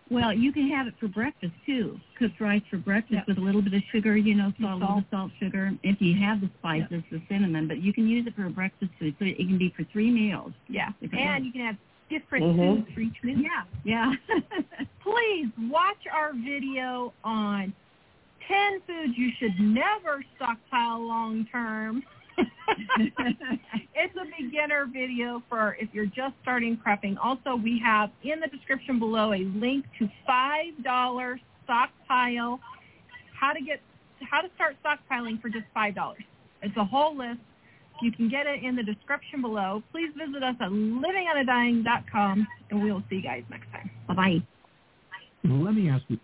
Well, you can have it for breakfast, too. Cooked rice for breakfast with a little bit of sugar, you know, a little bit of salt, sugar, if you have the spices, the cinnamon. But you can use it for a breakfast food, so it can be for 3 meals. Yeah, and you can have different foods for each meal. Yeah. Please watch our video on 10 foods you should never stockpile long term. It's a beginner video for if you're just starting prepping. Also, we have in the description below a link to $5 stockpile, how to start stockpiling for just $5. It's a whole list. You can get it in the description below. Please visit us at livingonadying.com, and we will see you guys next time. Bye-bye. Well, let me ask you.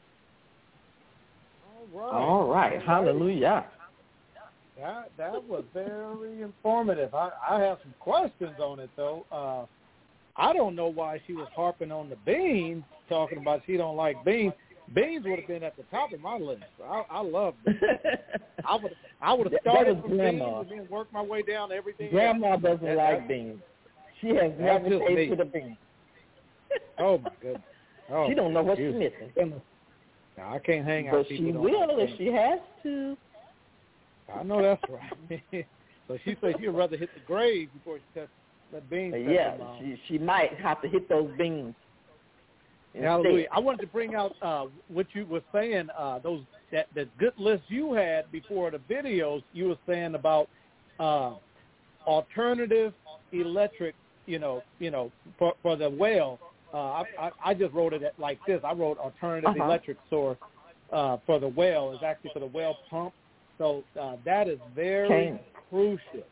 All right. Hallelujah. That was very informative. I have some questions on it, though. I don't know why she was harping on the beans, talking about she don't like beans. Beans would have been at the top of my list. I love beans. I would have started from beans and then worked my way down to everything. Grandma doesn't like beans. She has never tasted a bean. Oh, my goodness. Oh, she don't know what she's missing. No, I can't hang out. But she will if she has to. I know that's right. So she said she'd rather hit the grave before she touches that bean. Yeah, she might have to hit those beans. Hallelujah. I wanted to bring out what you were saying, that good list you had before the videos. You were saying about alternative electric, for the well. I just wrote it like this. I wrote alternative electric source for the well. It's actually for the well pump. So that is very crucial.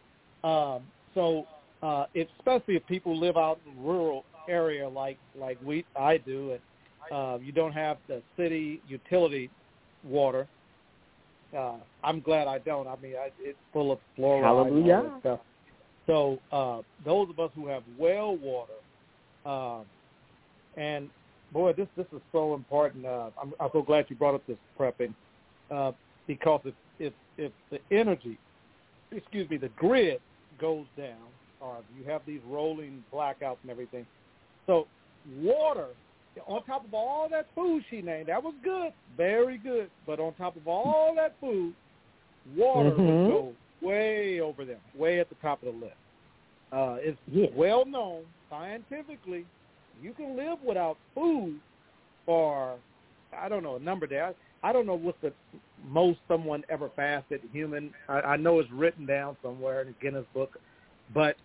Especially if people live out in rural area like I do, and you don't have the city utility water. I'm glad I don't. I mean, it's full of fluoride. Hallelujah. And all that stuff. So those of us who have well water, and boy, this is so important. I'm so glad you brought up this prepping, because if the energy, the grid goes down, or you have these rolling blackouts and everything, so water, on top of all that food she named, that was good, very good, but on top of all that food, water would go way over them, way at the top of the list. It's well known scientifically, you can live without food for, I don't know, a number there. I don't know what's the most someone ever fasted human. I know it's written down somewhere in the Guinness Book, but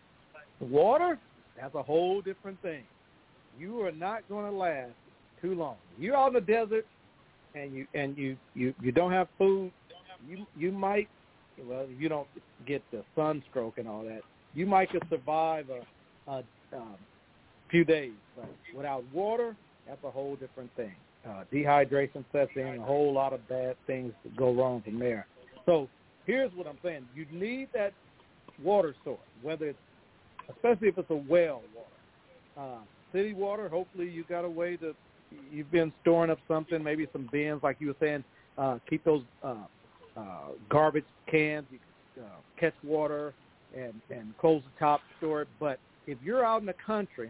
water, that's a whole different thing. You are not going to last too long. You're out in the desert, and you don't have food. You might, well, if you don't get the sunstroke and all that, you might could survive a few days. But without water, that's a whole different thing. Dehydration sets in, a whole lot of bad things that go wrong from there. So here's what I'm saying. You need that water source, whether it's, especially if it's a well water. City water, hopefully you got a way to, you've been storing up something, maybe some bins, like you were saying, keep those garbage cans, you catch water and close the top, store it. But if you're out in the country,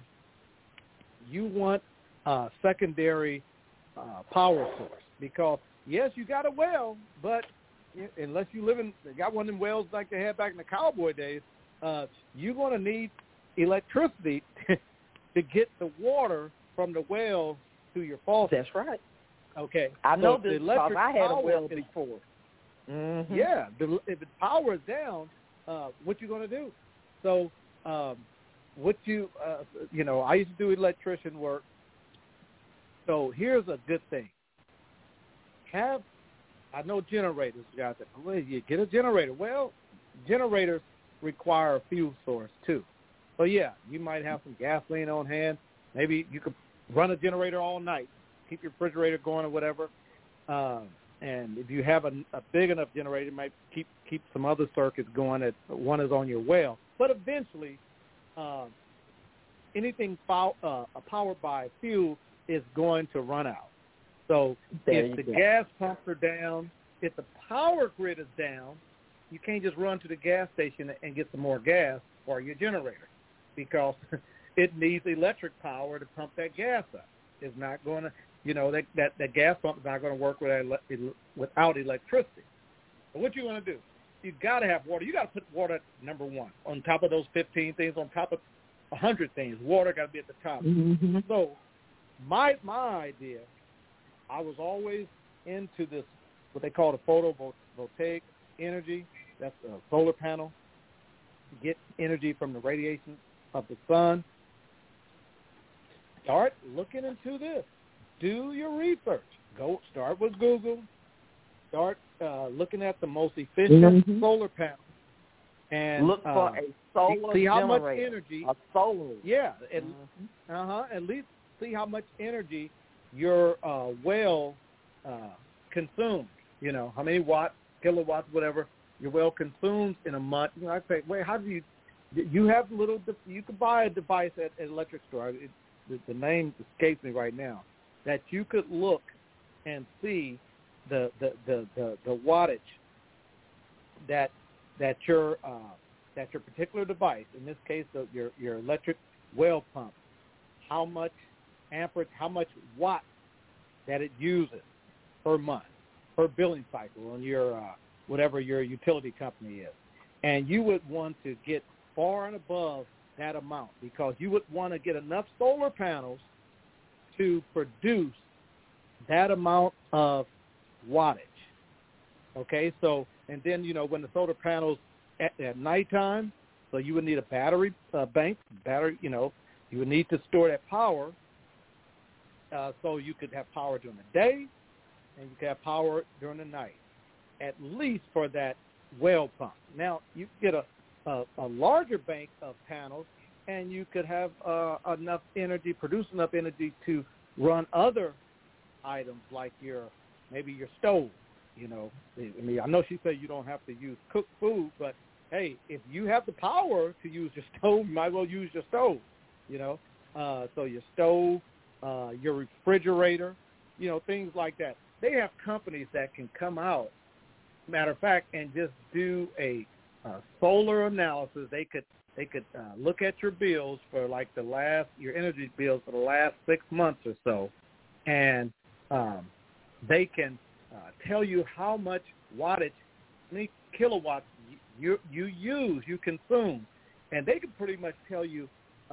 you want a secondary power source, because yes, you got a well, but unless you got one of them wells like they had back in the cowboy days, you're going to need electricity to get the water from the well to your faucet. That's right. Okay. I know this because I had a well before. Yeah. If the power is down, what you going to do? So I used to do electrician work. So here's a good thing. I know generators, guys, well, you get a generator. Well, generators require a fuel source too. So yeah, you might have some gasoline on hand. Maybe you could run a generator all night, keep your refrigerator going or whatever. And if you have a big enough generator, you might keep some other circuits going. One is on your well. But eventually, anything powered by fuel is going to run out. So if the gas pumps are down, if the power grid is down, you can't just run to the gas station and get some more gas for your generator, because it needs electric power to pump that gas up. It's not going to. that gas pump is not going to work without electricity. So what you want to do? You got to have water. You got to put water at number one on top of those 15 things, on top of 100 things. Water got to be at the top. Mm-hmm. So my idea, I was always into this, what they call the photovoltaic energy. That's a solar panel. Get energy from the radiation of the sun. Start looking into this. Do your research. Go start with Google. Start looking at the most efficient solar panel. And look for a solar see how generator. much energy. A solar. Yeah. At least see how much energy your well consumes. How many watts, kilowatts, whatever your well consumes in a month. I say, wait, how do you have you could buy a device at an electric store. The name escapes me right now. That you could look and see the wattage that your particular device, in this case your electric well pump, how much amperage, how much watts that it uses per month, per billing cycle on your whatever your utility company is. And you would want to get far and above that amount because you would want to get enough solar panels to produce that amount of wattage. Okay, so, and then, when the solar panels at nighttime, so you would need a battery bank, you would need to store that power so you could have power during the day and you could have power during the night, at least for that well pump. Now, you get a larger bank of panels and you could have enough energy, produce enough energy to run other items like maybe your stove. I know she said you don't have to use cooked food, but hey, if you have the power to use your stove, you might as well use your stove. So your stove, your refrigerator, things like that. They have companies that can come out, matter of fact, and just do a solar analysis. They could look at your bills for like your energy bills for the last 6 months or so, and they can tell you how much wattage, how many kilowatts you use, you consume, and they can pretty much tell you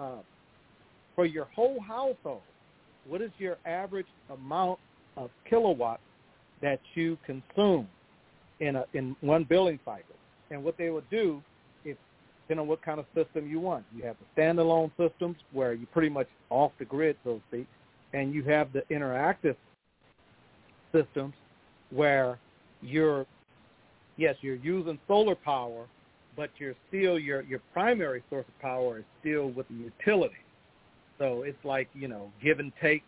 for your whole household what is your average amount of kilowatts that you consume in one billing cycle. And what they would do, depending on what kind of system you want. You have the standalone systems where you're pretty much off the grid, so to speak, and you have the interactive systems where you're using solar power, but you're still your primary source of power is still with the utility. So it's like give and take.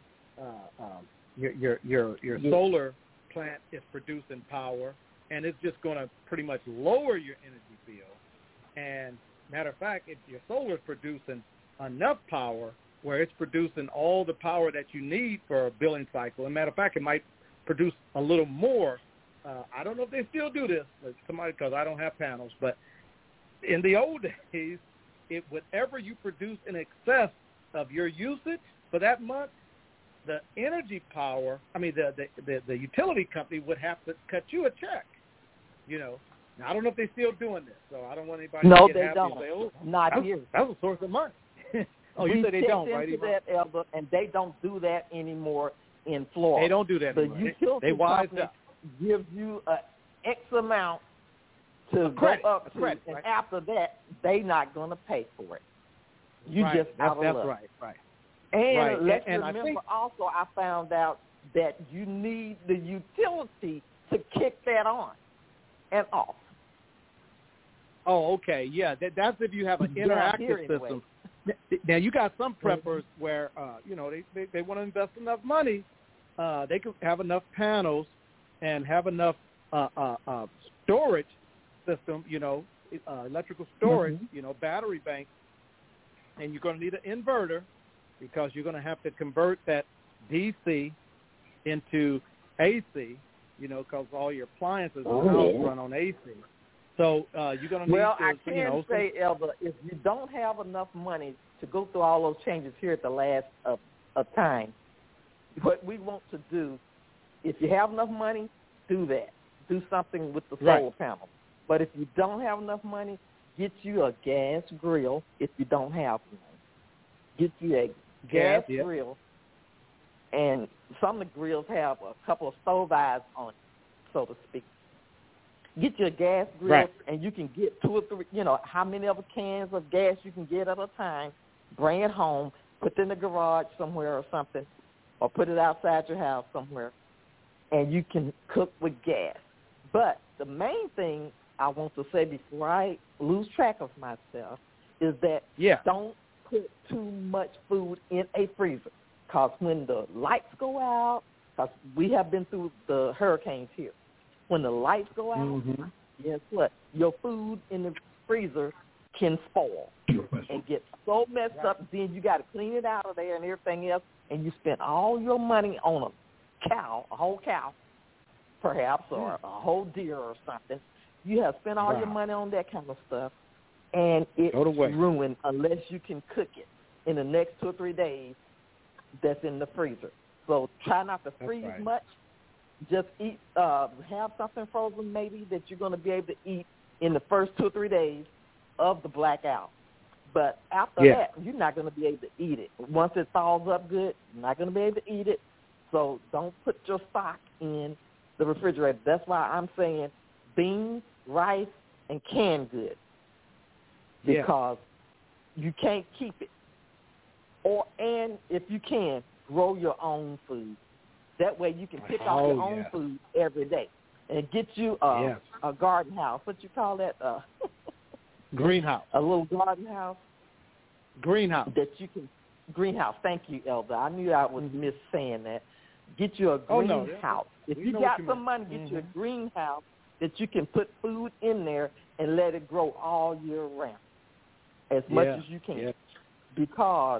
Your solar plant is producing power, and it's just going to pretty much lower your energy bill. And matter of fact, if your solar is producing enough power where it's producing all the power that you need for a billing cycle, and matter of fact, it might produce a little more. I don't know if they still do this, because I don't have panels, but in the old days, whatever you produce in excess of your usage for that month, the energy power, the utility company would have to cut you a check. Now, I don't know if they're still doing this, so I don't want anybody to get happy and say, "Oh, not here." That was a source of money. You said they don't, right? We checked into that, Elder, and they don't do that anymore in Florida. They don't do that anymore. The utility they wised company up. gives you an X amount to go up to, and right? After that, they're not going to pay for it. You just out of luck. That's right. And let's remember also, I found out that you need the utility to kick that on and off. Oh, okay. Yeah, that's if you have an interactive system. Now, you got some preppers where, they want to invest enough money. They could have enough panels and have enough storage system, electrical storage, battery bank. And you're going to need an inverter because you're going to have to convert that DC into AC, because all your appliances in the house run on AC. So you're going to need I can say, Elder, if you don't have enough money to go through all those changes here at the last of time, what we want to do, if you have enough money, do that. Do something with the solar panel. But if you don't have enough money, get you a gas grill if you don't have one. Get you a gas grill, and some of the grills have a couple of stove eyes on it, so to speak. Get you a gas grill, and you can get 2 or 3, how many other cans of gas you can get at a time. Bring it home, put it in the garage somewhere or something, or put it outside your house somewhere, and you can cook with gas. But the main thing I want to say before I lose track of myself is that don't put too much food in a freezer, because when the lights go out, because we have been through the hurricanes here, when the lights go out, guess what? Your food in the freezer can spoil and get so messed up, then you got to clean it out of there and everything else, and you spend all your money on a whole cow, perhaps, or a whole deer or something. You have spent all your money on that kind of stuff, and it's ruined unless you can cook it in the next 2 or 3 days that's in the freezer. So try not to freeze much. Just eat, have something frozen maybe that you're going to be able to eat in the first 2 or 3 days of the blackout. But after that, you're not going to be able to eat it. Once it thaws up good, you're not going to be able to eat it. So don't put your stock in the refrigerator. That's why I'm saying beans, rice, and canned goods, because you can't keep it. And if you can, grow your own food. That way you can pick out your own food every day and get you a garden house. What you call that? Greenhouse. A little garden house. Greenhouse. That you can. Greenhouse. Thank you, Elder. I knew I was miss saying that. Get you a greenhouse. If you got some money, get you a greenhouse that you can put food in there and let it grow all year round, as much as you can. Because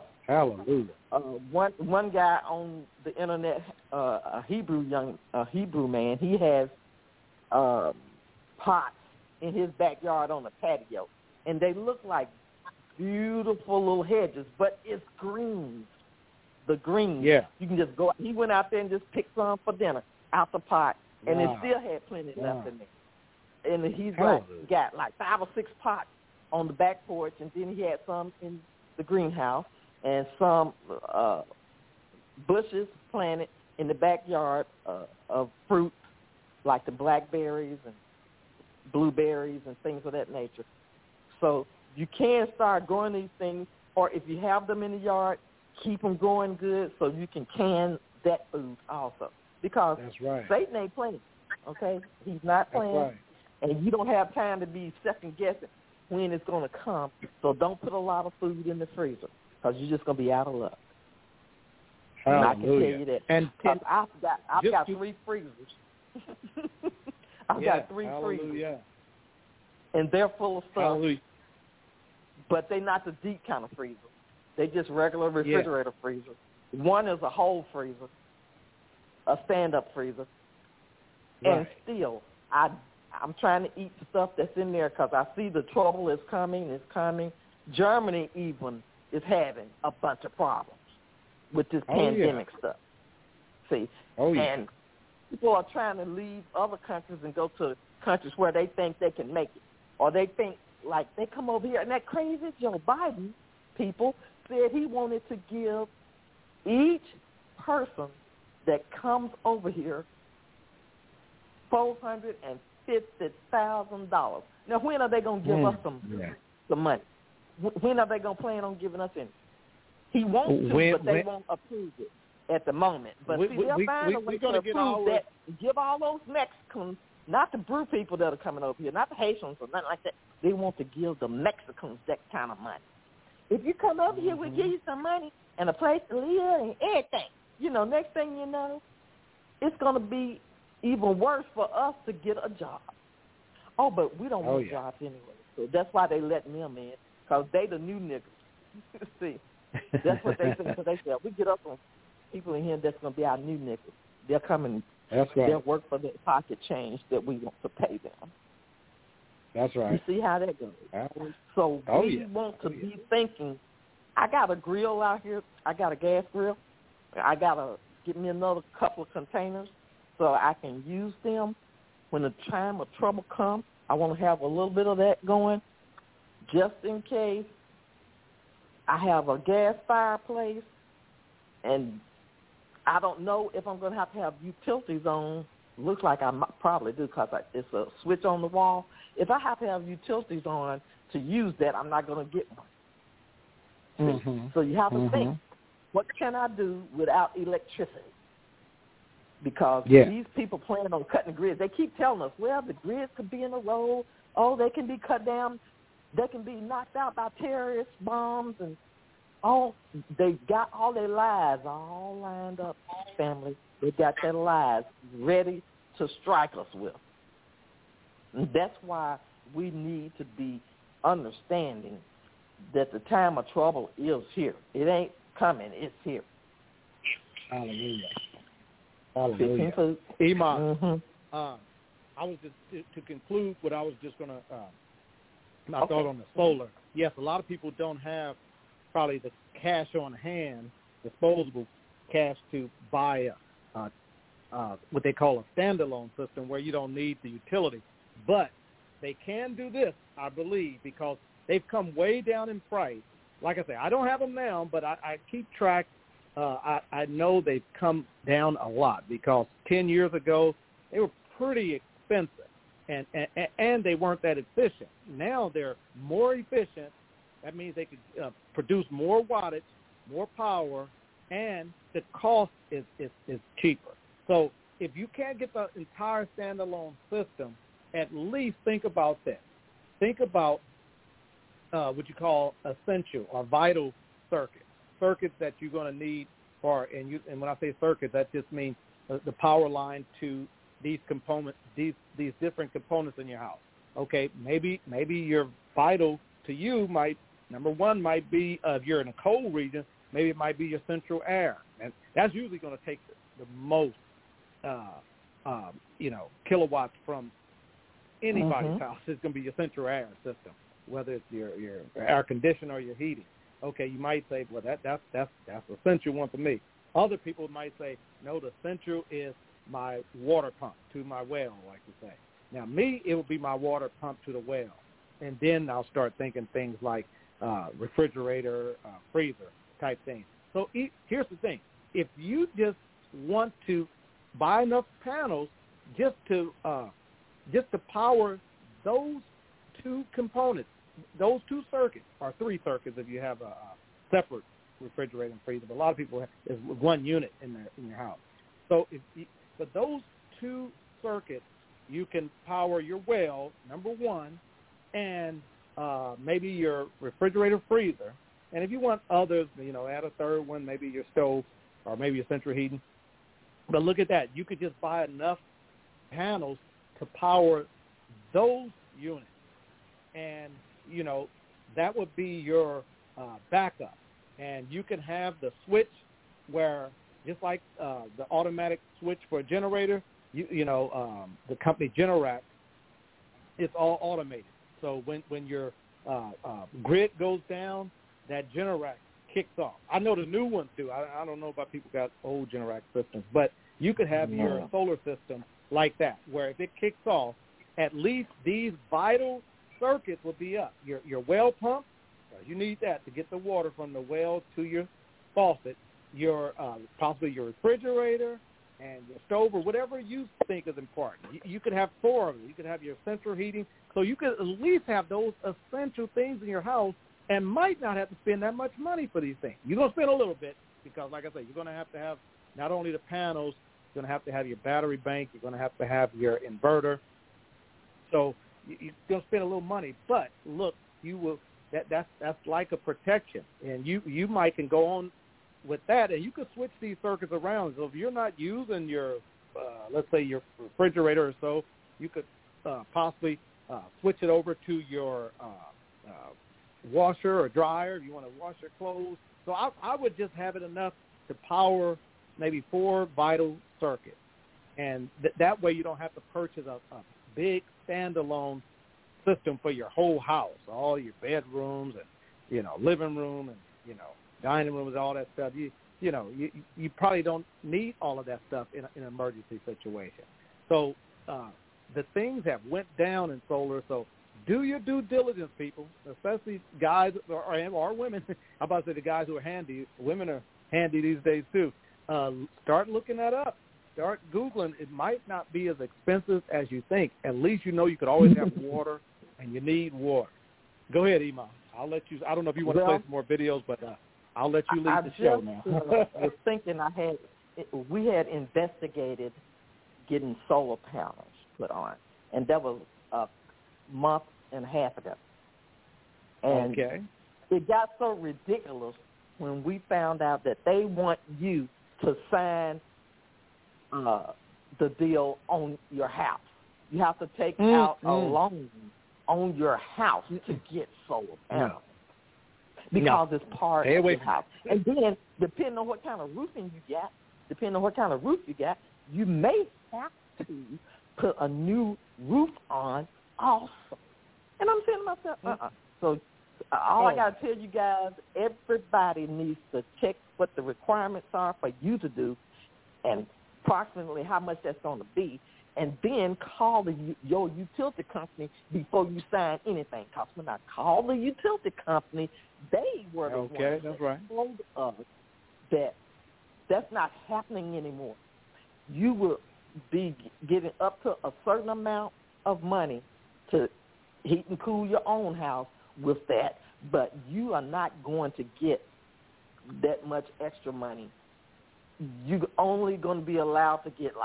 one guy on the internet, a Hebrew man, he has pots in his backyard on the patio, and they look like beautiful little hedges, but it's greens. The greens. You can just go. He went out there and just picked some for dinner out the pot, and it still had plenty left in there. And he's got like 5 or 6 pots on the back porch, and then he had some in the greenhouse and some bushes planted in the backyard of fruit like the blackberries and blueberries and things of that nature. So you can start growing these things, or if you have them in the yard, keep them growing good so you can can that food also. Because Satan ain't playing, okay? He's not playing, and you don't have time to be second-guessing when it's going to come. So don't put a lot of food in the freezer, because you're just going to be out of luck. And I can tell you that. And I've got 3 freezers. I've got 3 freezers. And they're full of stuff. But they're not the deep kind of freezer. They're just regular refrigerator freezer. One is a whole freezer, a stand-up freezer. And still, I'm trying to eat the stuff that's in there because I see the trouble is coming. Germany even is having a bunch of problems with this pandemic stuff. See? And people are trying to leave other countries and go to countries where they think they can make it. Or they think, like, they come over here. And that crazy Joe Biden people said he wanted to give each person that comes over here $450,000. Now, when are they going to give us some money? When are they going to plan on giving us any? He wants to, but they won't approve it at the moment. But they'll find a way to approve that and give all those Mexicans, not the brew people that are coming over here, not the Haitians or nothing like that. They want to give the Mexicans that kind of money. If you come over here, we'll give you some money and a place to live and everything. You know, next thing you know, it's going to be even worse for us to get a job. Oh, but we don't want jobs anyway. So that's why they letting them in, because they the new niggas. See, that's what they think. So they say, we get up on people in here that's going to be our new niggas. They'll come and they'll work for the pocket change that we want to pay them. That's right. You see how that goes. So we want to be thinking, I got a grill out here. I got a gas grill. I got a get me another couple of containers so I can use them when the time of trouble comes. I want to have a little bit of that going just in case I have a gas fireplace and I don't know if I'm going to have utilities on. Looks like I probably do because it's a switch on the wall. If I have to have utilities on to use that, I'm not going to get one. Mm-hmm. So you have to think, what can I do without electricity? Because these people plan on cutting the grids. They keep telling us, well, the grids could be in the road. Oh, they can be cut down. They can be knocked out by terrorist bombs and all. They got all their lies all lined up, family. They got their lies ready to strike us with. And that's why we need to be understanding that the time of trouble is here. It ain't coming. It's here. Hallelujah. Hallelujah. Iman, I was just, to conclude what I was just going to, my thought on the solar. Yes, a lot of people don't have probably the cash on hand, disposable cash to buy what they call a standalone system where you don't need the utility. But they can do this, I believe, because they've come way down in price. Like I say, I don't have them now, but I keep track. I know they've come down a lot because 10 years ago they were pretty expensive, and they weren't that efficient. Now they're more efficient. That means they could produce more wattage, more power, and the cost is cheaper. So if you can't get the entire standalone system, at least think about that. Think about what you call essential or vital circuits that you're going to need for, and when I say circuits, that just means the power line to these components, these different components in your house. Okay, maybe your vital to you number one might be if you're in a cold region, maybe it might be your central air, and that's usually going to take the most kilowatts from anybody's house. It's going to be your central air system, whether it's your air conditioner or your heating. Okay, you might say, well, that's the central one for me. Other people might say, no, the central is my water pump to my well, like you say. Now, me, it would be my water pump to the well, and then I'll start thinking things like refrigerator, freezer type things. So here's the thing: if you just want to buy enough panels just to power those two components, those two circuits, or three circuits if you have a separate refrigerator and freezer. But a lot of people is one unit in your house. So for those two circuits, you can power your well, number one, and maybe your refrigerator, freezer. And if you want others, add a third one, maybe your stove or maybe your central heating. But look at that. You could just buy enough panels to power those units. And, that would be your backup. And you can have the switch where, just like the automatic switch for a generator, the company Generac, it's all automated. So when your grid goes down, that Generac kicks off. I know the new ones do. I don't know about people got old Generac systems, but you could have your solar system like that, where if it kicks off, at least these vital circuits will be up. Your well pump, you need that to get the water from the well to your faucet. Your possibly your refrigerator and your stove or whatever you think is important. You could have four of them. You could have your central heating. So you could at least have those essential things in your house and might not have to spend that much money for these things. You're going to spend a little bit because, like I said, you're going to have not only the panels, you're going to have your battery bank. You're going to have your inverter. So you're going to spend a little money. But, look, you will that's like a protection. And you might can go on with that, and you could switch these circuits around. So if you're not using your, let's say, your refrigerator or so, you could possibly switch it over to your washer or dryer if you want to wash your clothes. So I would just have it enough to power maybe 4 vital circuits. And that way you don't have to purchase a big standalone system for your whole house, all your bedrooms and, living room and, dining rooms, all that stuff. You you probably don't need all of that stuff in an emergency situation. So the things have went down in solar. So do your due diligence, people, especially guys or women. I'm about to say the guys who are handy. Women are handy these days too. Start looking that up. Start Googling. It might not be as expensive as you think. At least you know you could always have water, and you need water. Go ahead, Iman. I'll let you. I don't know if you want to play some more videos, but I'll let you lead the show now. I was thinking we had investigated getting solar panels put on, and that was a month and a half ago. And it got so ridiculous when we found out that they want you to sign the deal on your house. You have to take out a loan on your house to get solar panels because it's part of your house. And then, depending on what kind of roofing you got, you may have to put a new roof on also. And I'm saying to myself, So all I got to tell you guys, everybody needs to check what the requirements are for you to do and approximately how much that's going to be, and then call your utility company before you sign anything. Because when I called the utility company, they were the ones that told us that that's not happening anymore. You will be getting up to a certain amount of money to heat and cool your own house with that, but you are not going to get that much extra money. You're only going to be allowed to get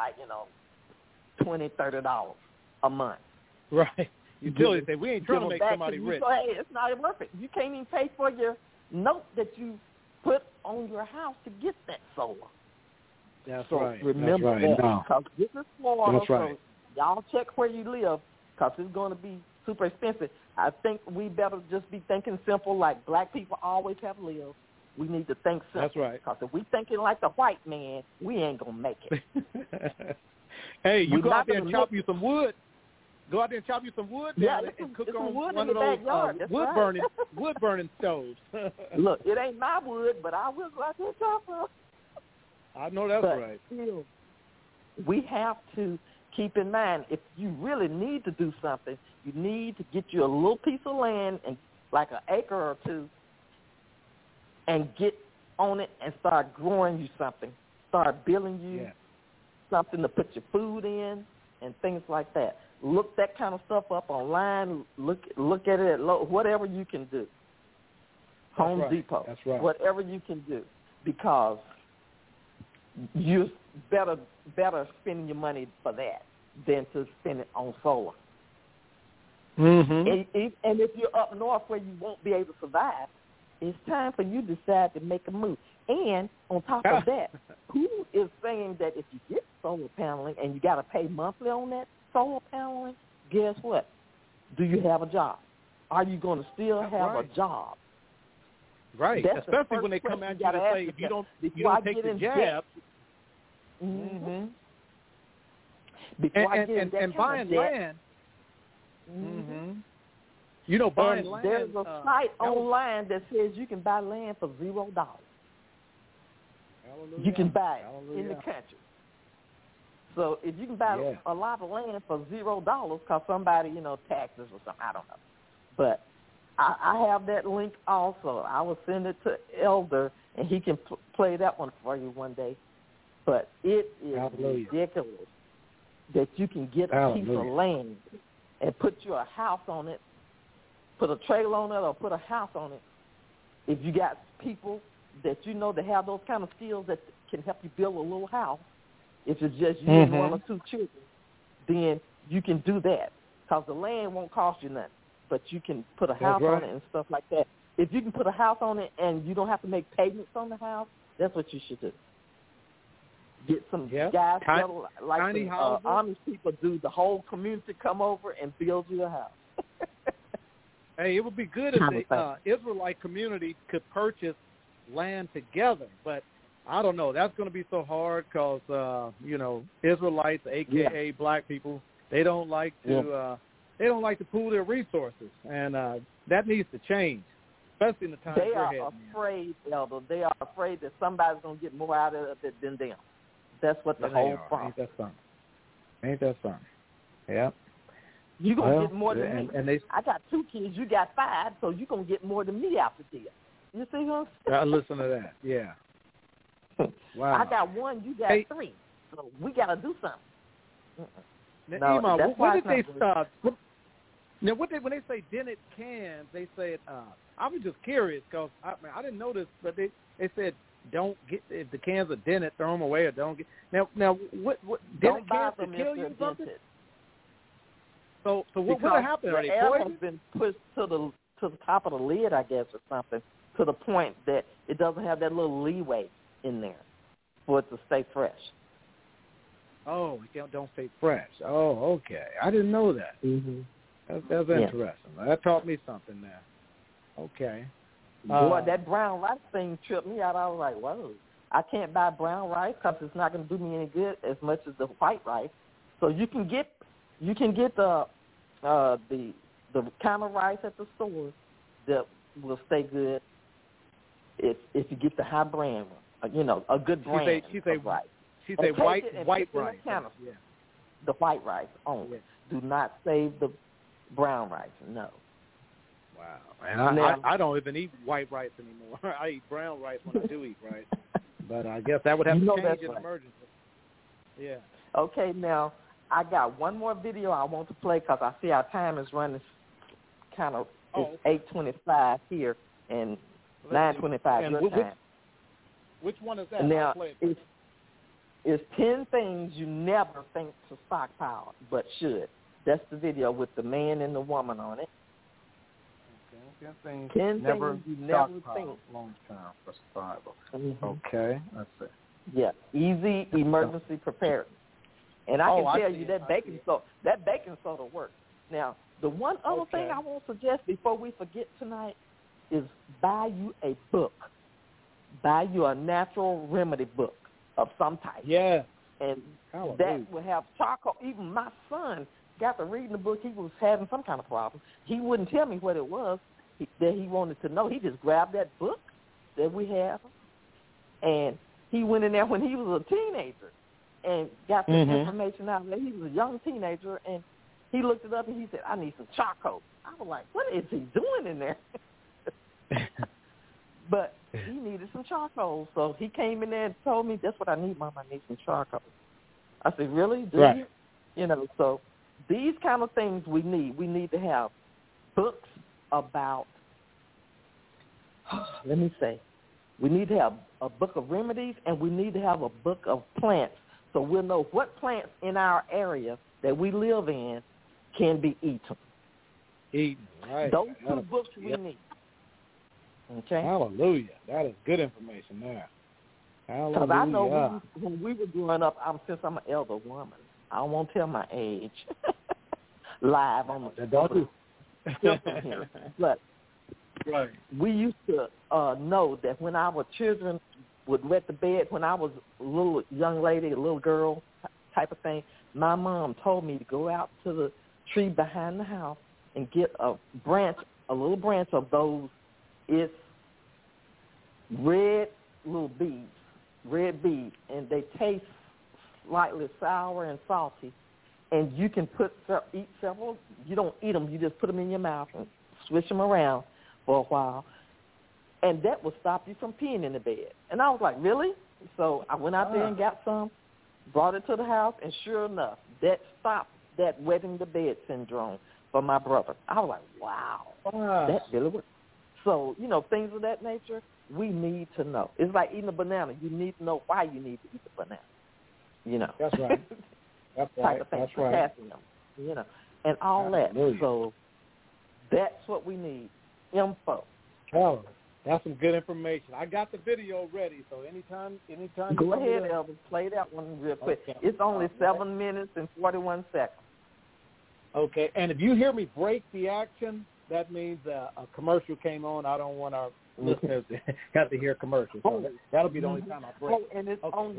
$20, $30 a month. Right. Utilities say, we ain't trying to make somebody rich. So, hey, it's not worth it. You can't even pay for your note that you put on your house to get that solar. That's right. Remember that. Because this is Florida, so y'all check where you live because it's going to be super expensive. I think we better just be thinking simple like black people always have lived. We need to think simple. That's right. Because if we thinking like the white man, we ain't going to make it. Hey, you go out there and chop you some wood. Go out there and chop you some wood down and cook on one of those wood burning stoves. Look, it ain't my wood, but I will go out there and chop them. I know that's right. Still, we have to keep in mind, if you really need to do something, you need to get you a little piece of land, and like an acre or two, and get on it and start growing you something. Start building you something to put your food in and things like that. Look that kind of stuff up online. Look at it at whatever you can do. Home Depot. That's right. Whatever you can do, because you're better spending your money for that than to spend it on solar. Mm-hmm. And if you're up north where you won't be able to survive, it's time for you to decide to make a move. And on top of that, who is saying that if you get solar paneling and you got to pay monthly on that solar paneling, guess what? Do you have a job? Are you going to still have a job? Right, that's especially when they come at you to say, if you don't take the jab. Mm-hmm. And buying land. Mm-hmm. You know, buying land. There's a site online that says you can buy land for $0. Hallelujah. You can buy it in the country. So if you can buy a lot of land for $0, because somebody, taxes or something, I don't know. But I have that link also. I will send it to Elder, and he can play that one for you one day. But it is ridiculous that you can get a piece of land and put your house on it, put a trailer on it or put a house on it. If you got people that that have those kind of skills that can help you build a little house, if it's just you and one or two children, then you can do that because the land won't cost you nothing. But you can put a house on it and stuff like that. If you can put a house on it and you don't have to make payments on the house, that's what you should do. Get some guys together like the Amish people do. The whole community come over and build you a house. Hey, it would be good if the Israelite community could purchase land together, but I don't know. That's going to be so hard because, Israelites, a.k.a. black people, they don't like to pool their resources, and that needs to change. especially in the times they we're are heading afraid, Elder. They are afraid that somebody's going to get more out of it than them. That's what the whole problem. Ain't that something? Ain't that something? Yep. You're going to get more than me. And they, I got 2 kids. You got 5, so you're going to get more than me after this. You see what I'm saying? listen to that. Yeah. Wow. I got 1. You got 3. So we got to do something. Now, Iman, what did they start? Now, when they say dented cans, they said, I was just curious because I didn't know this, but they said don't get, if the cans are dented, throw them away or don't get. Now what dented cans to kill you or something? So what happened? Are they air poisoned? has been pushed to the top of the lid, I guess, or something, to the point that it doesn't have that little leeway in there for it to stay fresh. Oh, it don't stay fresh. Oh, okay. I didn't know that. Mm-hmm. That's interesting. That taught me something there. Okay. Boy, that brown rice thing tripped me out. I was like, whoa. I can't buy brown rice because it's not going to do me any good as much as the white rice. So you can get the kind of rice at the store that will stay good if you get the high brand one. A good brand of rice. She said white rice. Yeah. The white rice only. Yeah. Do not save the brown rice. No. Wow. And I don't even eat white rice anymore. I eat brown rice when I do eat rice. But I guess that would have to change in emergency. Yeah. Okay, now I got one more video I want to play because I see our time is running kind of, it's 8:25 here and 9:25 your time. Which one is that? Now, it's 10 things you never think to stockpile but should. That's the video with the man and the woman on it. Okay. 10 things you never think. Long term for survival. Mm-hmm. Okay. Let's see. Yeah. Easy emergency preparedness. And I can tell you that baking soda works. Now, the one other thing I want to suggest before we forget tonight is buy you a book. Buy you a natural remedy book of some type. Yeah. And that will have charcoal. Even my son got to reading the book. He was having some kind of problem. He wouldn't tell me what it was that he wanted to know. He just grabbed that book that we have, and he went in there when he was a teenager and got the information out of there. He was a young teenager, and he looked it up, and he said, I need some charcoal. I was like, what is he doing in there? But he needed some charcoal, so he came in there and told me, that's what I need, Mom. I need some charcoal. I said, really? Do you? So these kind of things we need. We need to have books about, we need to have a book of remedies, and we need to have a book of plants, so we'll know what plants in our area that we live in can be eaten. Right. Those 2 books we need. Okay. Hallelujah. That is good information there. Hallelujah. Because I know when we were growing up, since I'm an elder woman, I won't tell my age live on the here. But we used to know that when our children would wet the bed, when I was a little young lady, a little girl type of thing, my mom told me to go out to the tree behind the house and get a little branch of those. It's red beads, and they taste slightly sour and salty. And you can eat several. You don't eat them. You just put them in your mouth and swish them around for a while. And that will stop you from peeing in the bed. And I was like, really? So I went out there and got some, brought it to the house, and sure enough, that stopped that wetting the bed syndrome for my brother. I was like, wow. That really works. So, things of that nature, we need to know. It's like eating a banana. You need to know why you need to eat the banana. That's right. That's right. Type of thing, potassium, and all that. So that's what we need, info. Oh, that's some good information. I got the video ready, so anytime. Go ahead, Elvis. Play that one real quick. Okay. It's only 7 minutes and 41 seconds. Okay, and if you hear me break the action, that means a commercial came on. I don't want our listeners to have to hear commercials. So that'll be the only time I break. Oh, and it's on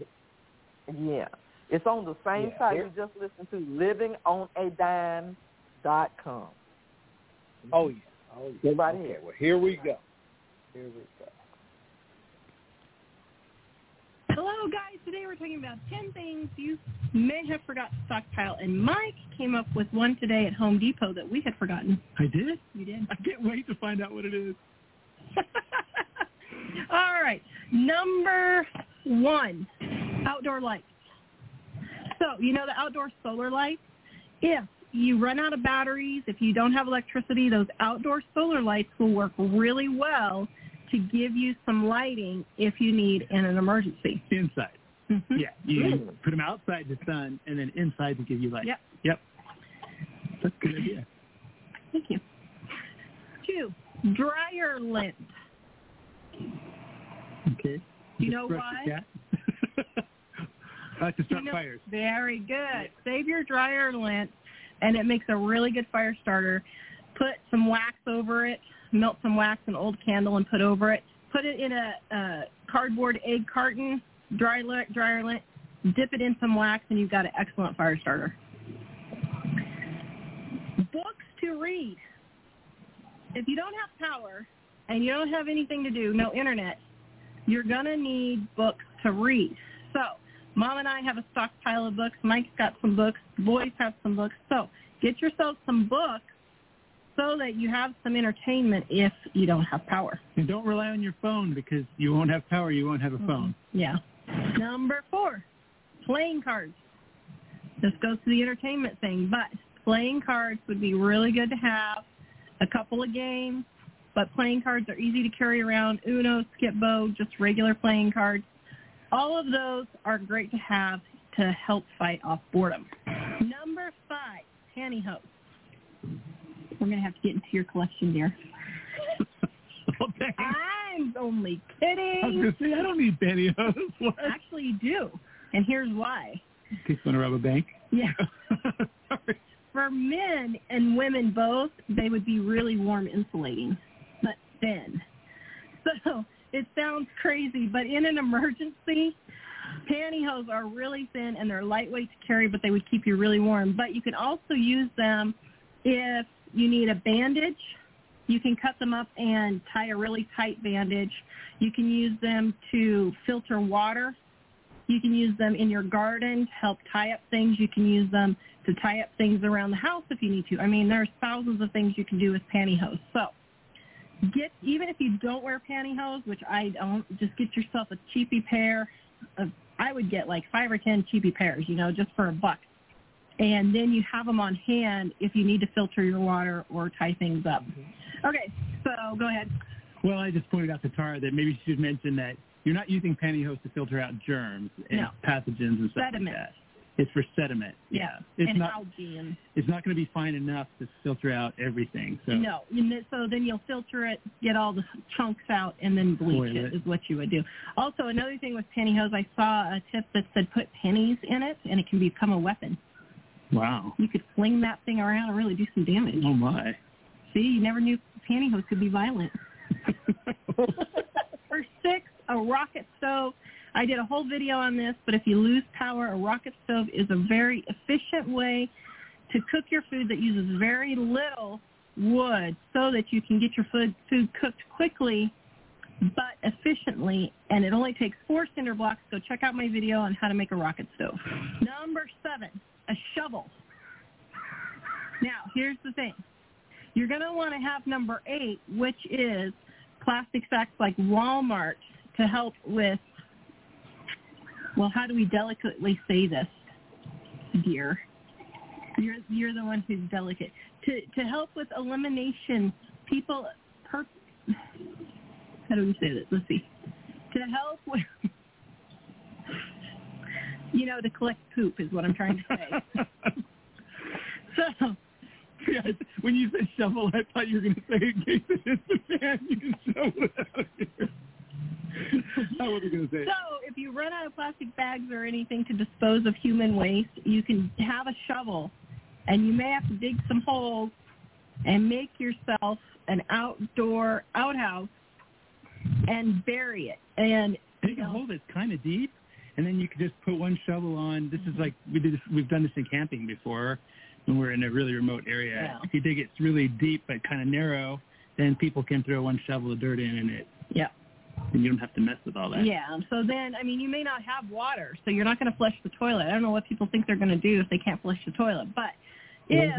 it's on the same site you just listened to, livingonadime.com. Oh, yeah. Oh, Everybody okay, here. well, here we go. Hello, guys. Today we're talking about 10 things you may have forgot to stockpile. And Mike came up with one today at Home Depot that we had forgotten. I did? You did? I can't wait to find out what it is. All right. Number 1, outdoor lights. So, you know the outdoor solar lights? If you run out of batteries, if you don't have electricity, those outdoor solar lights will work really well to give you some lighting if you need in an emergency. Inside. Mm-hmm. Yeah, you put them outside the sun and then inside to give you light. Yep. That's a good idea. Thank you. 2, dryer lint. Okay. You know brush why? the cat? To start fires. Very good. Save your dryer lint, and it makes a really good fire starter. Put some wax over it. Melt some wax, an old candle, and put over it. Put it in a cardboard egg carton, dryer lint, dip it in some wax, and you've got an excellent fire starter. Books to read. If you don't have power and you don't have anything to do, no internet, you're going to need books to read. So Mom and I have a stockpile of books. Mike's got some books. The boys have some books. So get yourself some books so that you have some entertainment if you don't have power. And don't rely on your phone because you won't have power, you won't have a phone. Yeah. Number 4, playing cards. This goes to the entertainment thing, but playing cards would be really good to have. A couple of games, but playing cards are easy to carry around. Uno, Skip-Bo, just regular playing cards. All of those are great to have to help fight off boredom. Number 5, pantyhose. We're going to have to get into your collection, dear. Okay. I'm only kidding. I was going to say, I don't need pantyhose. What? Actually, you do, and here's why. In case you want to rob a bank? Yeah. Sorry. For men and women both, they would be really warm insulating, but thin. So it sounds crazy, but in an emergency, pantyhose are really thin and they're lightweight to carry, but they would keep you really warm. But you can also use them if you need a bandage. You can cut them up and tie a really tight bandage. You can use them to filter water. You can use them in your garden to help tie up things. You can use them to tie up things around the house if you need to. I mean, there's thousands of things you can do with pantyhose. So even if you don't wear pantyhose, which I don't, just get yourself a cheapy pair of, I would get like 5 or 10 cheapy pairs, just for $1. And then you have them on hand if you need to filter your water or tie things up. Okay, so go ahead. Well, I just pointed out to Tara that maybe she should mention that you're not using pantyhose to filter out germs and pathogens and stuff sediment. like that. It's for sediment. Yeah, it's and not, algae. And it's not going to be fine enough to filter out everything. So. No, so then you'll filter it, get all the chunks out, and then bleach it is what you would do. Also, another thing with pantyhose, I saw a tip that said put pennies in it, and it can become a weapon. Wow. You could fling that thing around and really do some damage. Oh, my. See, you never knew pantyhose could be violent. For 6, a rocket stove. I did a whole video on this, but if you lose power, a rocket stove is a very efficient way to cook your food that uses very little wood so that you can get your food cooked quickly but efficiently, and it only takes 4 cinder blocks. So check out my video on how to make a rocket stove. Number 7, a shovel. Now, here's the thing. You're going to want to have number 8, which is plastic sacks like Walmart to help with, well, how do we delicately say this, dear? You're the one who's delicate. To help with elimination, people, how do we say this? Let's see. To help with, to collect poop is what I'm trying to say. So, yeah, when you said shovel, I thought you were going to say in case it hits the fan, you can shovel it out of here. I wasn't going to say. So if you run out of plastic bags or anything to dispose of human waste, you can have a shovel, and you may have to dig some holes and make yourself an outdoor outhouse and bury it. And dig a hole that's kind of deep, and then you can just put one shovel on. This is like we've done this in camping before when we're in a really remote area. Yeah. If you dig it really deep but kind of narrow, then people can throw one shovel of dirt in and and you don't have to mess with all that. Yeah. So then, I mean, you may not have water, so you're not going to flush the toilet. I don't know what people think they're going to do if they can't flush the toilet. But if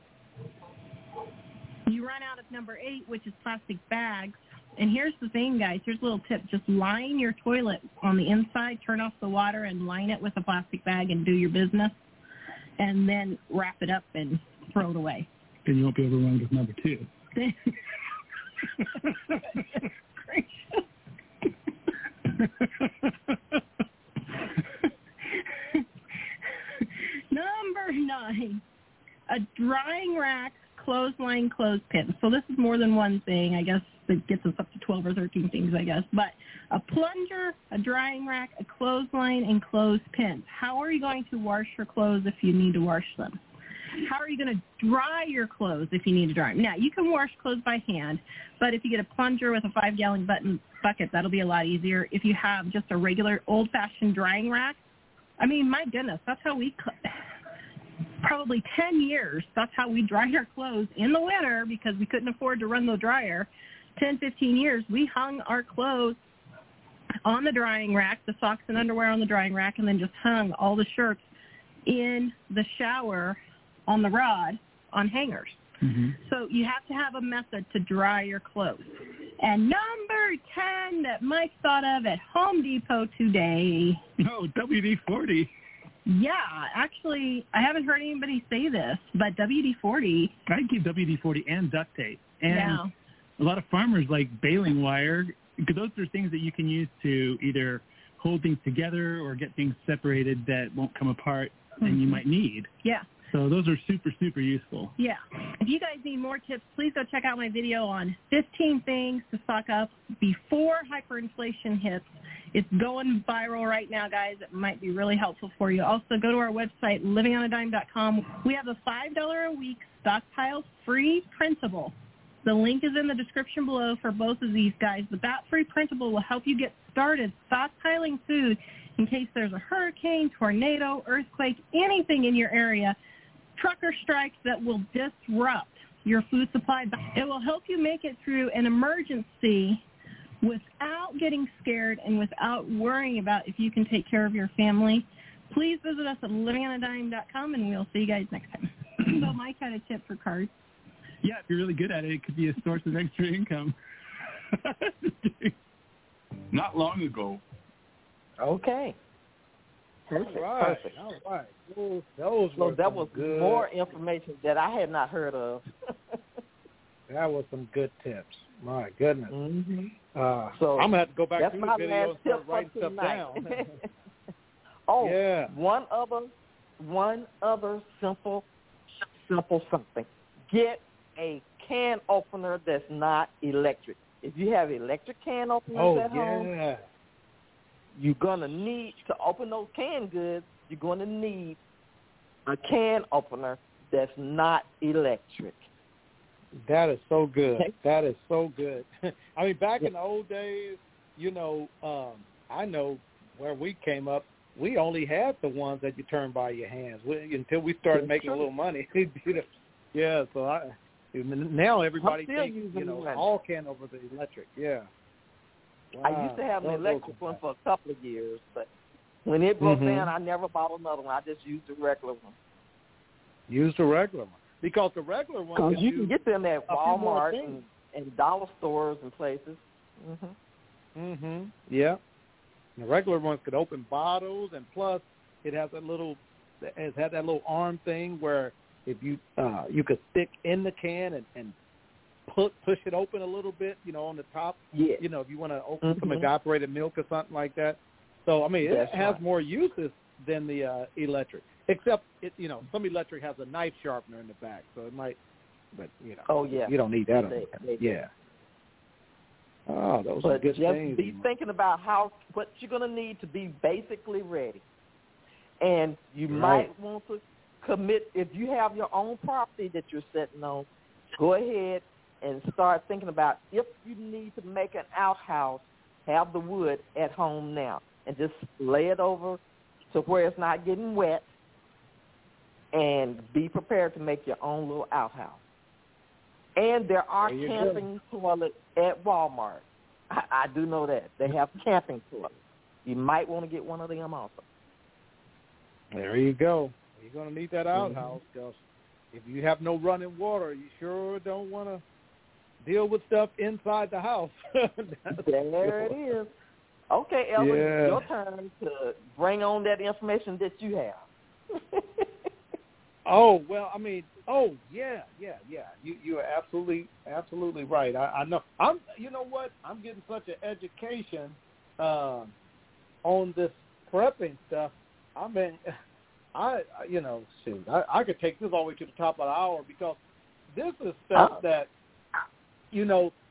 you run out of number 8, which is plastic bags, and here's the thing, guys. Here's a little tip. Just line your toilet on the inside, turn off the water, and line it with a plastic bag and do your business, and then wrap it up and throw it away. Then you won't be overwhelmed with number 2. Number 9, a drying rack, clothesline, clothespin. So this is more than one thing. I guess it gets us up to 12 or 13 things, I guess. But a plunger, a drying rack, a clothesline, and clothespins. How are you going to wash your clothes if you need to wash them? How are you going to dry your clothes if you need to dry them? Now, you can wash clothes by hand, but if you get a plunger with a 5-gallon bucket, that'll be a lot easier. If you have just a regular old-fashioned drying rack, I mean, my goodness, that's how we probably 10 years, that's how we dried our clothes in the winter because we couldn't afford to run the dryer. 10, 15 years, we hung our clothes on the drying rack, the socks and underwear on the drying rack, and then just hung all the shirts in the shower on the rod on hangers. Mm-hmm. So you have to have a method to dry your clothes. And number 10 that Mike thought of at Home Depot today. Oh, WD-40. Yeah, actually, I haven't heard anybody say this, but WD-40. I keep WD-40 and duct tape. And a lot of farmers like baling wire, because those are things that you can use to either hold things together or get things separated that won't come apart and you might need. Yeah. So those are super, super useful. Yeah. If you guys need more tips, please go check out my video on 15 things to stock up before hyperinflation hits. It's going viral right now, guys. It might be really helpful for you. Also, go to our website, livingonadime.com. We have a $5 a week stockpile free printable. The link is in the description below for both of these guys. But that free printable will help you get started stockpiling food in case there's a hurricane, tornado, earthquake, anything in your area. Trucker strikes that will disrupt your food supply. It will help you make it through an emergency without getting scared and without worrying about if you can take care of your family. Please visit us at livingonadime.com, and we'll see you guys next time. So Mike had a tip for cards. Yeah, if you're really good at it, it could be a source of extra income. Not long ago. Okay. Perfect. Perfect. All right. Those were that was good. More information that I had not heard of. That was some good tips. My goodness. Mm-hmm. So I'm going to have to go back through the my video and start last writing tip stuff for down. Oh, yeah. One other simple something. Get a can opener that's not electric. If you have electric can openers at home, you're going to need to open those canned goods. You're going to need a can opener that's not electric. That is so good. Okay. That is so good. I mean, back in the old days, I know where we came up, we only had the ones that you turn by your hands until we started making a little money. Yeah, so now everybody thinks, all can over the electric. Yeah. Wow. I used to have an electric one for a couple of years, but when it broke down, I never bought another one. I just used the regular one. Use the regular one. Because the regular one... Because you can get them at Walmart and dollar stores and places. Yeah. And the regular ones could open bottles, and plus it has that little arm thing where if you you could stick in the can and push it open a little bit, on the top. Yeah. If you want to open some evaporated milk or something like that. So I mean, it has more uses than the electric. Except some electric has a knife sharpener in the back, so it might. But Oh yeah. You don't need that. Yeah. Oh, those are good things. Just be thinking about what you're going to need to be basically ready. And you might want to commit, if you have your own property that you're sitting on, go ahead and start thinking about if you need to make an outhouse, have the wood at home now. And just lay it over to where it's not getting wet and be prepared to make your own little outhouse. And there are camping toilets at Walmart. I do know that. They have camping toilets. You might want to get one of them also. There you go. You're going to need that outhouse because if you have no running water, you sure don't want to deal with stuff inside the house. There it is. Okay, Elvin, it's your turn to bring on that information that you have. Oh, well, I mean, yeah. You are absolutely right. I know. You know what? I'm getting such an education on this prepping stuff. I mean, I could take this all the way to the top of the hour because this is stuff that, you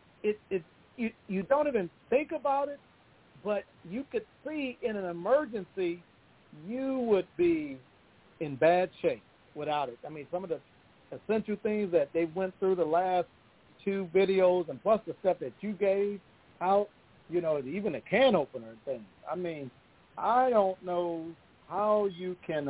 don't even think about it, but you could see in an emergency, you would be in bad shape without it. I mean, some of the essential things that they went through the last 2 videos and plus the stuff that you gave out, even a can opener and things. I mean, I don't know how you can,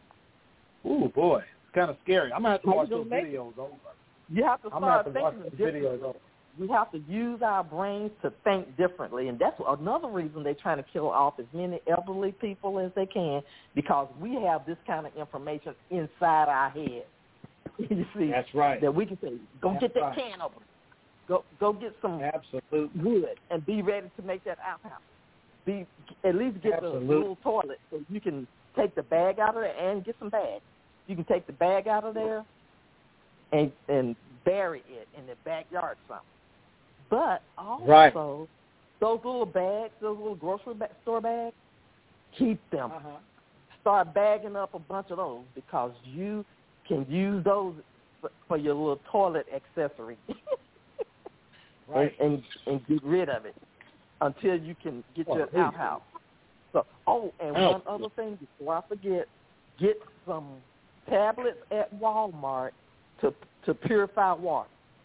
it's kind of scary. I'm going to have to watch those videos over. You have to start thinking differently. We have to use our brains to think differently, and that's another reason they're trying to kill off as many elderly people as they can, because we have this kind of information inside our head. You see, that's right. That we can say, go get that can opener. Go get some wood and be ready to make that outhouse. At least get the little toilet so you can take the bag out of there and get some bags. You can take the bag out of there and bury it in the backyard somewhere. But also, those little bags, those little grocery store bags, keep them. Start bagging up a bunch of those because you can use those for your little toilet accessory. Right. And get rid of it until you can get your outhouse. So, one other thing before I forget, get some tablets at Walmart to purify water.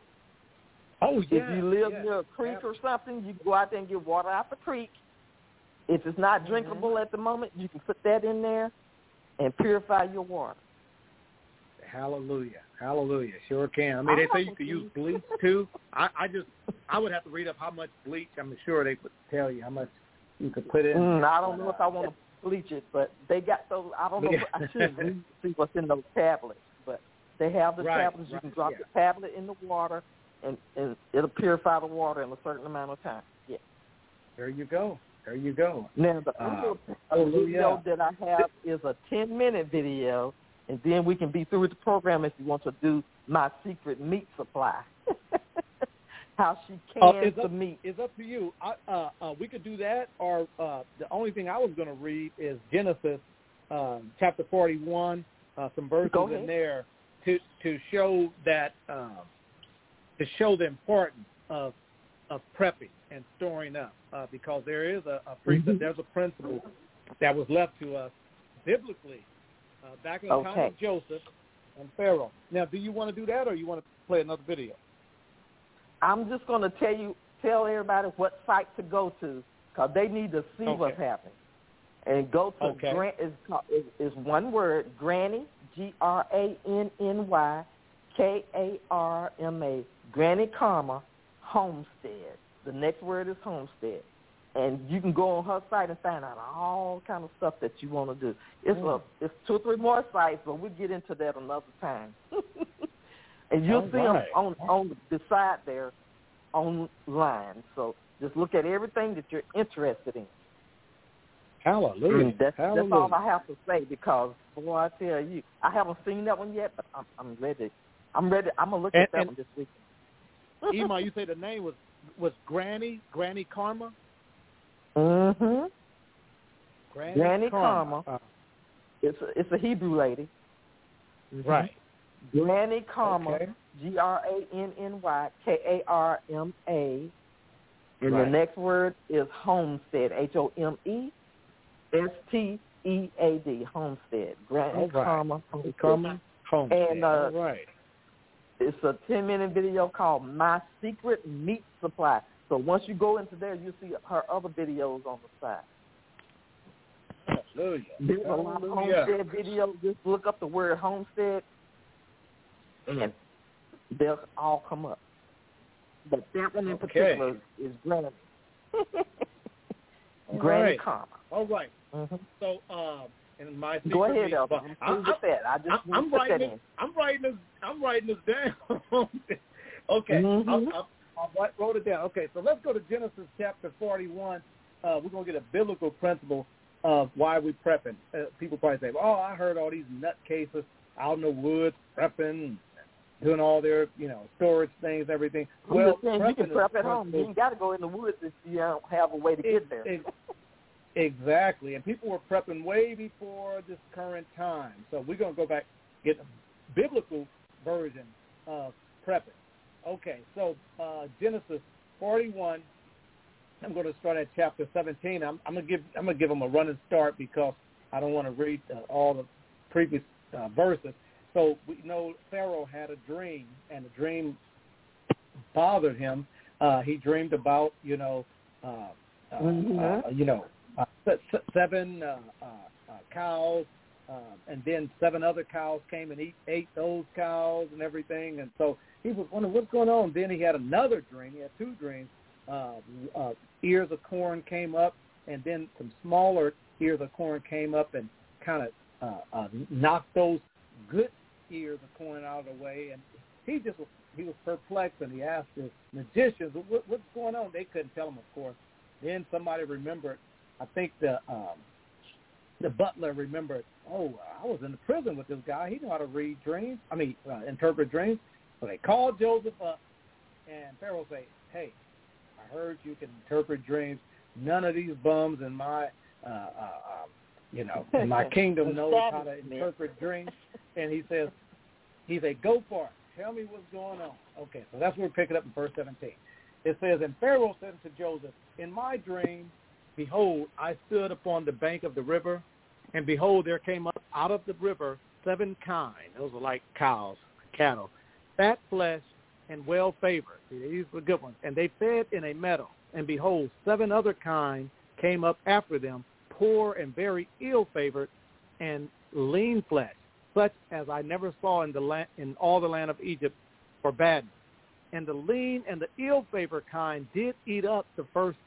Oh, yeah. If you live near a creek or something, you can go out there and get water out the creek. If it's not drinkable at the moment, you can put that in there and purify your water. Hallelujah. Sure can. I mean, they say you can use bleach too. I would have to read up how much bleach. I'm sure they would tell you how much you could put in. I don't know if I want to bleach it, but they got those. I don't know. I should read to see what's in those tablets, but they have the tablets. You can drop the tablet in the water, and it'll purify the water in a certain amount of time. Yeah. There you go. Now, the other video that I have is a 10-minute video, and then we can be through with the program if you want to do my secret meat supply. How she cans the meat. It's up to you. We could do that, or the only thing I was going to read is Genesis chapter 41, some verses in there to show that to show the importance of prepping and storing up, because there is there's a principle that was left to us biblically back in the time of Joseph and Pharaoh. Now, do you want to do that, or you want to play another video? I'm just going to tell everybody what site to go to, because they need to see what's happening. And go to is one word, Granny, GRANNY KARMA, Granny Karma Homestead. The next word is homestead. And you can go on her site and find out all kind of stuff that you want to do. It's 2 or 3 more sites, but we'll get into that another time. And you'll see them on the side there online. So just look at everything that you're interested in. Hallelujah. That's all I have to say, because, boy, I tell you, I haven't seen that one yet, but I'm ready. I'm going to look at that one this weekend. Ema, you say the name was Granny Karma? Mm-hmm. Granny Karma. It's a Hebrew lady. Right. Granny Karma, GRANNY KARMA. And the next word is homestead, HOMESTEAD, homestead. Granny Karma Homestead. And it's a 10-minute video called My Secret Meat Supply. So once you go into there, you'll see her other videos on the side. Hallelujah. There's a lot of homestead videos. Just look up the word homestead, and they'll all come up. But that one in particular is Granny. Granny Karma. All right. Mm-hmm. So, in my go ahead, Elder. I'm writing this down. Okay. Mm-hmm. I wrote it down. Okay, so let's go to Genesis chapter 41. We're going to get a biblical principle of why we're prepping. People probably say, oh, I heard all these nutcases out in the woods prepping, doing all their, storage things, everything. Well, you can prep at home. You ain't got to go in the woods if you don't have a way to get there. Exactly. And people were prepping way before this current time. So we're going to go back, get a biblical version of prepping. Okay, so Genesis 41. I'm going to start at chapter 17. I'm going to give them a running start because I don't want to read all the previous verses. So we know Pharaoh had a dream, and the dream bothered him. He dreamed about seven cows, and then 7 other cows came and ate those cows and everything. And so he was wondering what's going on. Then he had another dream. He had 2 dreams. Ears of corn came up, and then some smaller ears of corn came up and kind of knocked those good ears of corn out of the way. And he was perplexed, and he asked the magicians, what's going on? They couldn't tell him, of course. Then somebody remembered. I think the butler remembered, I was in the prison with this guy. He knew how to read dreams. Interpret dreams. So they called Joseph up, and Pharaoh said, hey, I heard you can interpret dreams. None of these bums in my, in my kingdom knows how to interpret dreams. And he said, go for it. Tell me what's going on. Okay, so that's what we're picking up in verse 17. It says, and Pharaoh said to Joseph, in my dream, behold, I stood upon the bank of the river, and behold, there came up out of the river 7 kine. Those are like cows, cattle, fat flesh, and well-favored. These were good ones. And they fed in a meadow. And behold, 7 other kine came up after them, poor and very ill-favored, and lean flesh, such as I never saw in all the land of Egypt for badness. And the lean and the ill-favored kind did eat up the first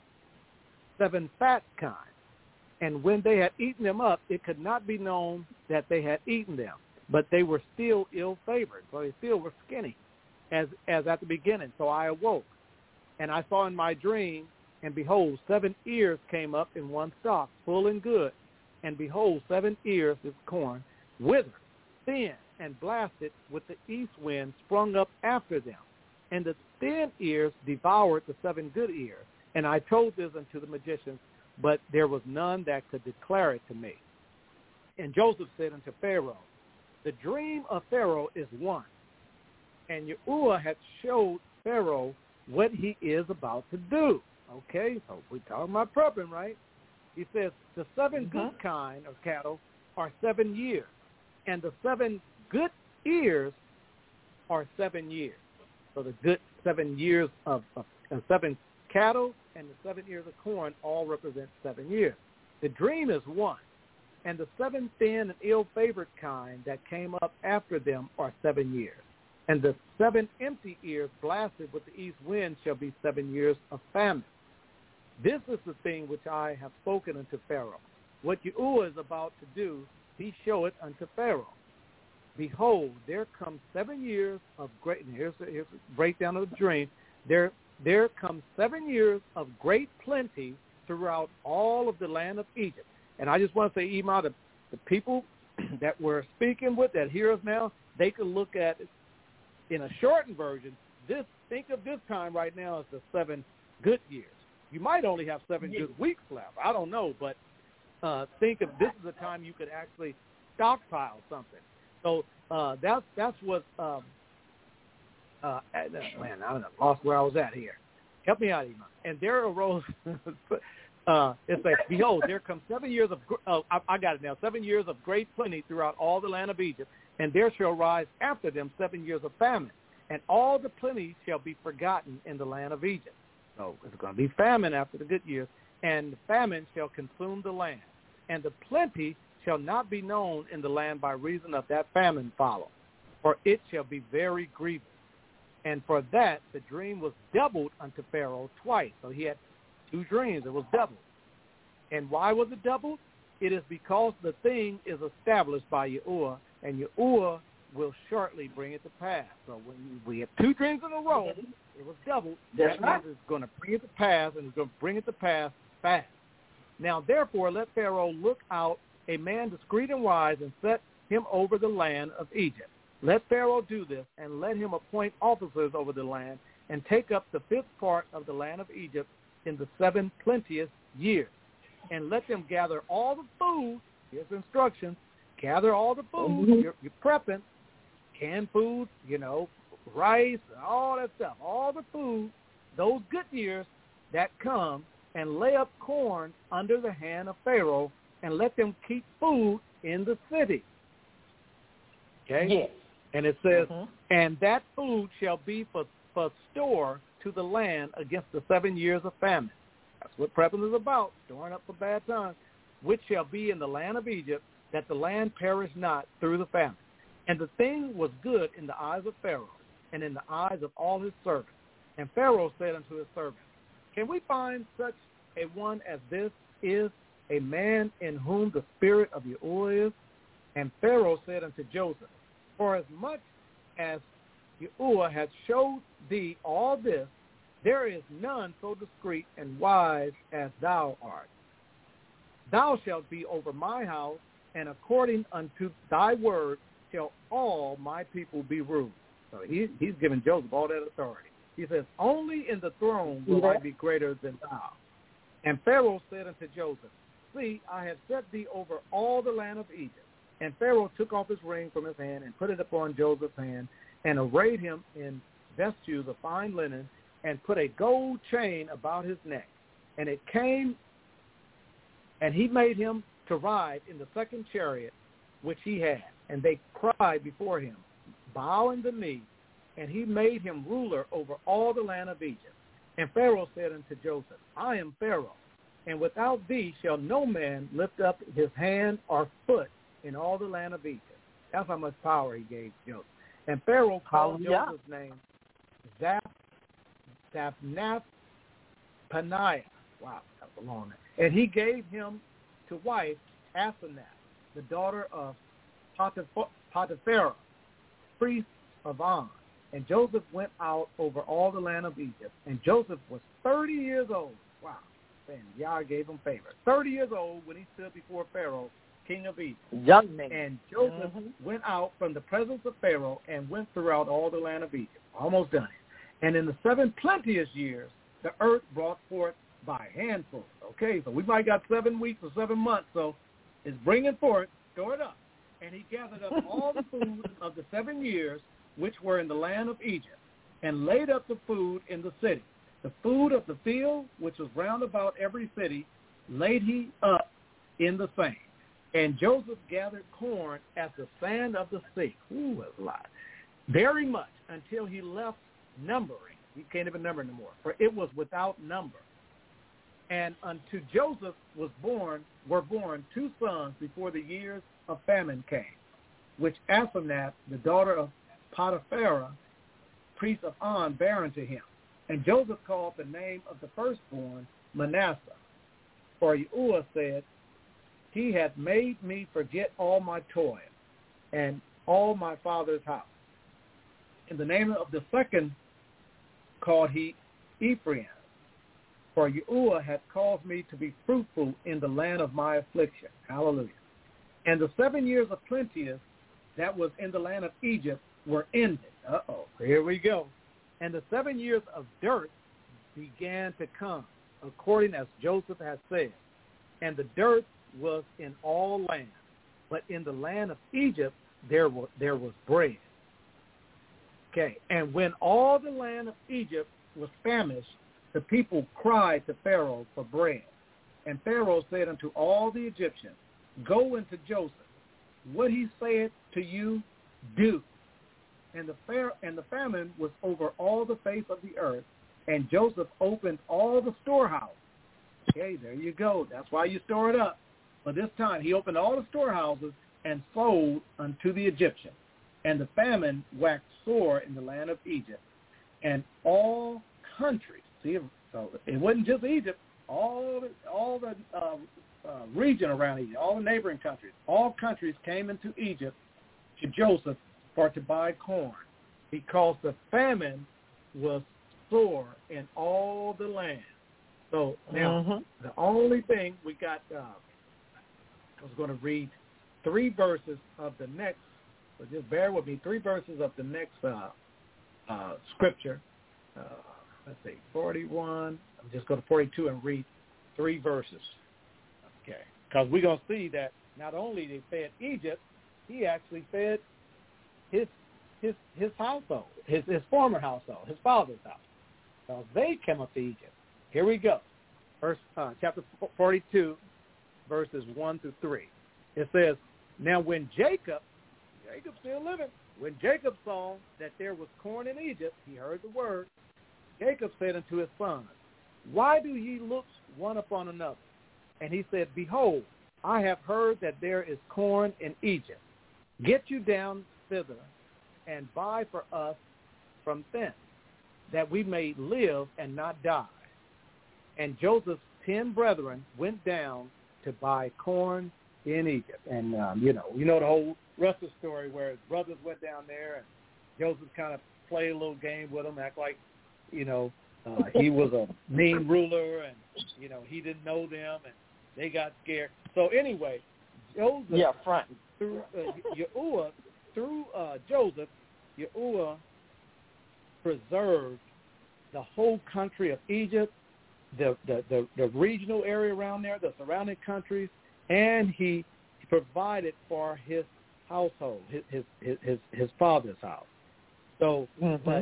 7 fat kine. And when they had eaten them up, it could not be known that they had eaten them, but they were still ill-favored, so they still were skinny, as at the beginning. So I awoke, and I saw in my dream, and behold, 7 ears came up in one stalk, full and good, and behold, 7 ears of corn, withered, thin, and blasted with the east wind sprung up after them. And the thin ears devoured the 7 good ears. And I told this unto the magicians, but there was none that could declare it to me. And Joseph said unto Pharaoh, the dream of Pharaoh is one. And Yahuwah had showed Pharaoh what he is about to do. Okay, so we're talking about prepping, right? He says, the 7 good kind of cattle are 7 years, and the 7 good ears are 7 years. So the good 7 years of 7 cattle and the 7 ears of corn all represent 7 years. The dream is one, and the 7 thin and ill-favored kind that came up after them are 7 years. And the 7 empty ears blasted with the east wind shall be 7 years of famine. This is the thing which I have spoken unto Pharaoh. What Yahuwah is about to do, he showeth unto Pharaoh. Behold, there come 7 years of great, and here's a breakdown of the dream. There come 7 years of great plenty throughout all of the land of Egypt. And I just want to say, Ema, the people that we're speaking with that hear us now, they can look at it in a shortened version. Think of this time right now as the 7 good years. You might only have 7 good weeks left. I don't know, but think of this is a time you could actually stockpile something. So that's what. Man, I lost where I was at here. Help me out, Ema. And there arose. It's like, behold, there come 7 years of. I got it now. 7 years of great plenty throughout all the land of Egypt, and there shall rise after them 7 years of famine, and all the plenty shall be forgotten in the land of Egypt. So it's going to be famine after the good years, and the famine shall consume the land, and the plenty shall not be known in the land by reason of that famine follow, for it shall be very grievous. And for that, the dream was doubled unto Pharaoh twice. So he had 2 dreams. It was doubled. And why was it doubled? It is because the thing is established by Yahuwah, and Yahuwah will shortly bring it to pass. So when we have 2 dreams in a row, it was doubled. That means it's going to bring it to pass, and it's going to bring it to pass fast. Now, therefore, let Pharaoh look out a man discreet and wise, and set him over the land of Egypt. Let Pharaoh do this, and let him appoint officers over the land, and take up the 5th part of the land of Egypt in the 7 plenteous years. And let them gather all the food, here's instructions, gather all the food, you're prepping, canned food, rice, all that stuff, all the food, those good years that come, and lay up corn under the hand of Pharaoh, and let them keep food in the city. Okay? Yes. And it says, and that food shall be for store to the land against the 7 years of famine. That's what prepping is about, storing up for bad times, which shall be in the land of Egypt, that the land perish not through the famine. And the thing was good in the eyes of Pharaoh, and in the eyes of all his servants. And Pharaoh said unto his servants, can we find such a one as this is a man in whom the spirit of Yahuwah is? And Pharaoh said unto Joseph, for as much as Yahuwah hath showed thee all this, there is none so discreet and wise as thou art. Thou shalt be over my house, and according unto thy word shall all my people be ruled. So he's giving Joseph all that authority. He says, only in the throne will I be greater than thou. And Pharaoh said unto Joseph, see, I have set thee over all the land of Egypt. And Pharaoh took off his ring from his hand and put it upon Joseph's hand, and arrayed him in vestures of fine linen, and put a gold chain about his neck. And it came, and he made him to ride in the 2nd chariot which he had. And they cried before him, bowing the knee, and he made him ruler over all the land of Egypt. And Pharaoh said unto Joseph, I am Pharaoh, and without thee shall no man lift up his hand or foot in all the land of Egypt. That's how much power he gave Joseph. And Pharaoh called Joseph's name Zaphnath-Paneah. Wow, that's a long name. And he gave him to wife Asenath, the daughter of Potiphera, priest of On. And Joseph went out over all the land of Egypt. And Joseph was 30 years old. Wow. And Yah gave him favor. 30 years old when he stood before Pharaoh, king of Egypt. Young man. And Joseph went out from the presence of Pharaoh and went throughout all the land of Egypt. Almost done it. And in the 7 plenteous years, the earth brought forth by handfuls. Okay, so we might got 7 weeks or 7 months, so it's bringing forth, store it up. And he gathered up all the food of the 7 years which were in the land of Egypt, and laid up the food in the city. The food of the field, which was round about every city, laid he up in the same. And Joseph gathered corn as the sand of the sea. Ooh, that's a lot. Very much until he left numbering. He can't even number anymore, for it was without number. And unto Joseph were born 2 sons before the years of famine came, which Asenath, the daughter of Potiphera, priest of On, bare unto him. And Joseph called the name of the firstborn Manasseh. For Yahuwah said, he hath made me forget all my toil and all my father's house. And the name of the second called he Ephraim. For Yahuwah hath caused me to be fruitful in the land of my affliction. Hallelujah. And the 7 years of plenteous that was in the land of Egypt were ended. Here we go. And the 7 years of dearth began to come, according as Joseph had said. And the dearth was in all lands, but in the land of Egypt there was bread. Okay, and when all the land of Egypt was famished, the people cried to Pharaoh for bread. And Pharaoh said unto all the Egyptians, go into Joseph. What he saith to you, do. And the famine was over all the face of the earth, and Joseph opened all the storehouses. Okay, there you go. That's why you store it up. But this time he opened all the storehouses and sold unto the Egyptians. And the famine waxed sore in the land of Egypt. and all countries. See, so it wasn't just Egypt. All the region around Egypt, all the neighboring countries, all countries came into Egypt to Joseph to buy corn, because the famine was sore in all the land. So now the only thing we got, I was going to read 3 verses of the next, so just bear with me, 3 verses of the next scripture. Let's see, 41. I'm just going to 42 and read 3 verses. Okay, because we're going to see that not only they fed Egypt, he actually fed his household, his former household, his father's house. So they came up to Egypt. Here we go. Chapter 42, verses 1 through 3. It says, now when Jacob's still living, when Jacob saw that there was corn in Egypt, he heard the word. Jacob said unto his sons, why do ye look one upon another? And he said, behold, I have heard that there is corn in Egypt. Get you down thither and buy for us from thence, that we may live and not die. And Joseph's 10 brethren went down to buy corn in Egypt. And, you know the whole rest of the story where his brothers went down there and Joseph kind of played a little game with them, act like, he was a mean ruler and, he didn't know them and they got scared. So anyway, Joseph, through Joseph, Yahuwah preserved the whole country of Egypt, the regional area around there, the surrounding countries, and he provided for his household, his father's house. So, but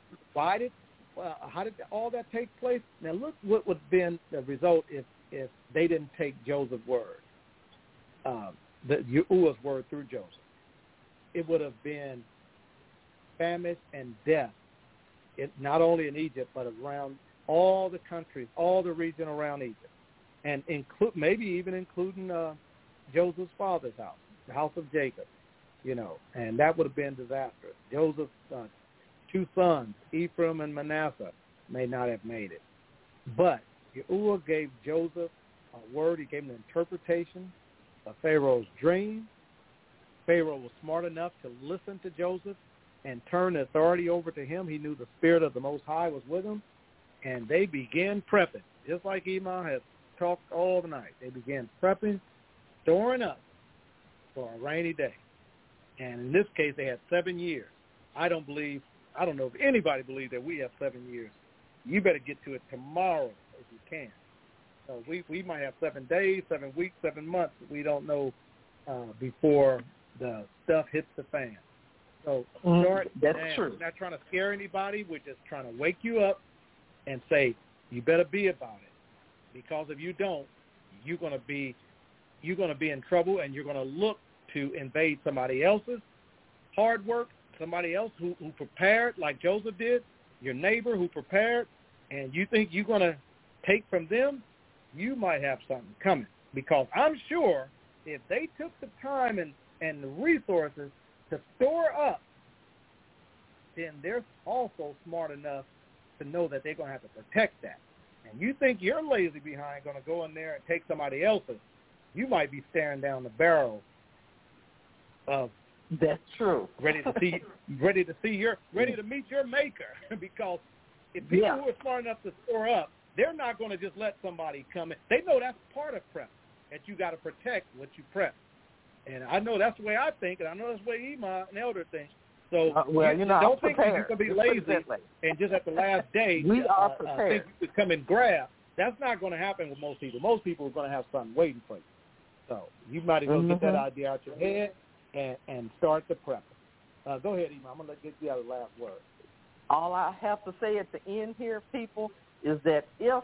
how did all that take place? Now look what would have been the result if they didn't take Joseph's word, Yahuwah's word through Joseph. It would have been famine and death, not only in Egypt, but around all the countries, all the region around Egypt, and maybe even including Joseph's father's house, the house of Jacob, and that would have been disastrous. Joseph's 2 sons, Ephraim and Manasseh, may not have made it. But Yahuwah gave Joseph a word. He gave him an interpretation of Pharaoh's dream. Pharaoh was smart enough to listen to Joseph and turn the authority over to him. He knew the Spirit of the Most High was with him, and they began prepping, just like Imam has talked all the night. They began prepping, storing up for a rainy day. And in this case, they had 7 years. I don't know if anybody believes that we have 7 years. You better get to it tomorrow if you can. So we might have 7 days, 7 weeks, 7 months. We don't know before the stuff hits the fan. So start That's now. true. We're not trying to scare anybody. We're just trying to wake you up and say, you better be about it. Because if you don't, you're going to be in trouble, and you're going to look to invade somebody else's hard work, somebody else who prepared like Joseph did, your neighbor who prepared, and you think you're going to take from them, you might have something coming. Because I'm sure if they took the time and the resources to store up, then they're also smart enough to know that they're going to have to protect that. And you think you're lazy behind going to go in there and take somebody else's, you might be staring down the barrel of That's true. ready to meet your maker. Because if people who are smart enough to store up, they're not going to just let somebody come in. They know that's part of prep, that you got to protect what you prep. And I know that's the way I think, and I know that's the way Imam and Elder thinks. So don't think you're going to be lazy and just at the last day we are prepared. think you could come and grab. That's not going to happen with most people. Most people are going to have something waiting for you. So you might as well get that idea out your head and start the prep. Go ahead, Imam. I'm going to get you out of the last word. All I have to say at the end here, people, is that if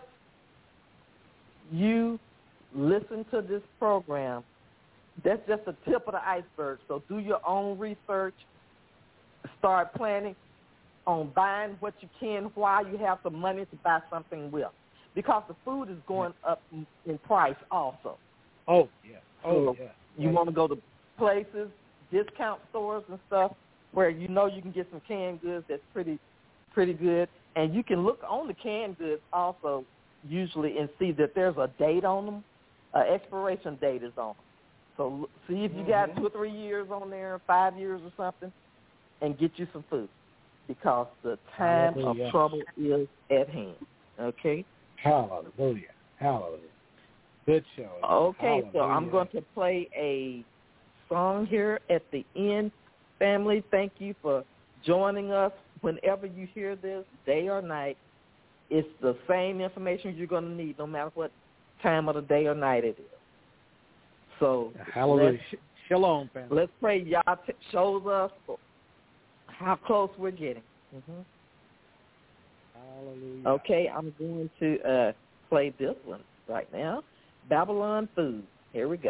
you listen to this program, that's just the tip of the iceberg. So do your own research. Start planning on buying what you can while you have the money to buy something with. Because the food is going up in price also. Oh, yeah. You want to go to places, discount stores and stuff, where you know you can get some canned goods that's pretty pretty good. And you can look on the canned goods also usually and see that there's a date on them, expiration date is on them. So see if you got 2 or 3 years on there, 5 years or something, and get you some food because the time of trouble is at hand. Okay? Hallelujah. Hallelujah. Good show. Okay, Hallelujah. so I'm going to play a song here at the end. Family, thank you for joining us. Whenever you hear this, day or night, it's the same information you're going to need no matter what time of the day or night it is. So hallelujah. Shalom, family. Let's pray y'all shows us how close we're getting. Mm-hmm. Hallelujah. Okay, I'm going to play this one right now. Babylon Food. Here we go.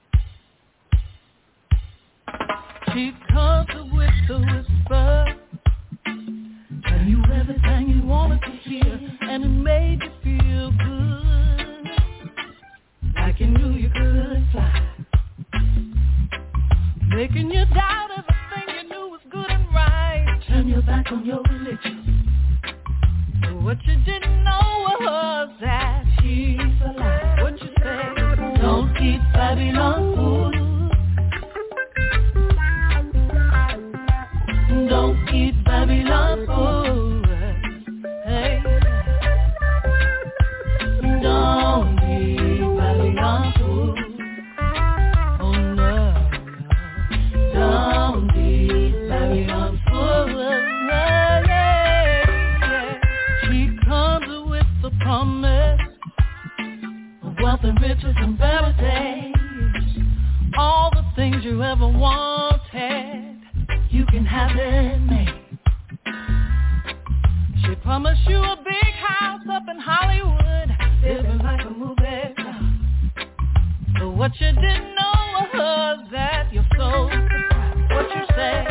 She comes with the whisper, tell you everything you wanted to hear, and it made you feel good, like you knew you could fly, making you doubt everything you knew was good and right. Turn your back on your religion. What you didn't know was that she's alive. What you say? Don't eat Babylon food. Don't eat Babylon food. Hey. Don't eat Babylon food. Oh no, no. Don't eat Babylon food. Yeah. She comes with the promise of wealth and riches and better days. All the things you ever wanted, you can have it made. She promised you a big house up in Hollywood, living like a movie star. But what you didn't know was that you're so surprised. What you say?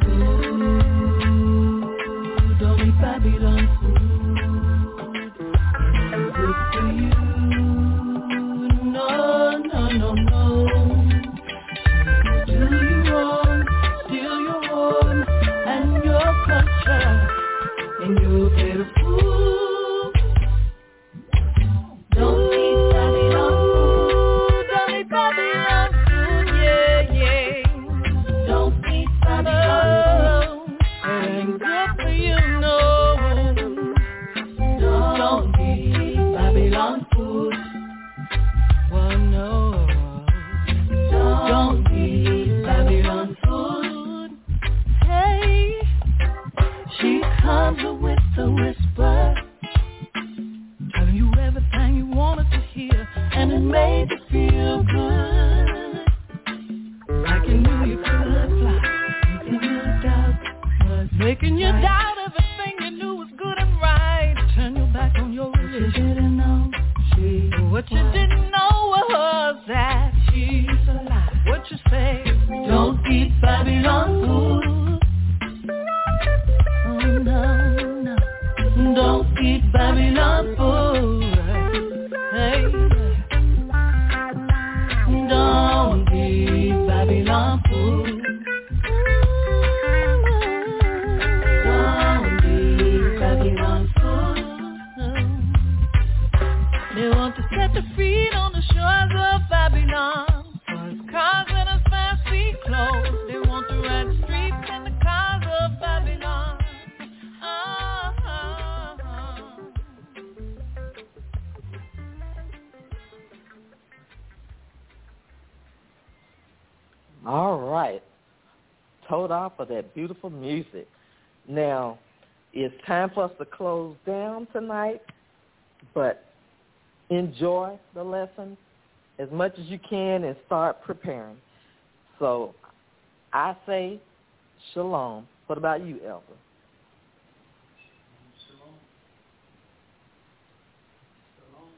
Ooh, don't eat Babylon food. It ain't good for you. No, no, no, no. Do you wrong, steal your home and your culture, and you'll get a fool. Don't eat Babylon food, don't eat Babylon food, yeah, yeah. Don't eat Babylon food, it ain't good for you, no. Don't eat Babylon food, well, no. Don't eat Babylon food. Hey, she comes with a whisper, telling you everything you wanted to hear, and it made you feel good, like you knew you could fly. Making you doubt, making you doubt everything you knew was good and right. Turn your back on your religion. What you didn't know, what you didn't know was that she's alive. What you say? Don't eat Babylon food. Oh no, no. Don't eat Babylon food. Hey. Don't eat Babylon food. Don't eat Babylon food. They want to set the feet on the shores of Babylon. Cars and his fancy clothes. They want to ride the streets in the cars of Babylon. All right. Told off for that beautiful music. Now, it's time for us to close down tonight, but enjoy the lesson as much as you can and start preparing. So I say shalom. What about you, Elder? Shalom. Shalom.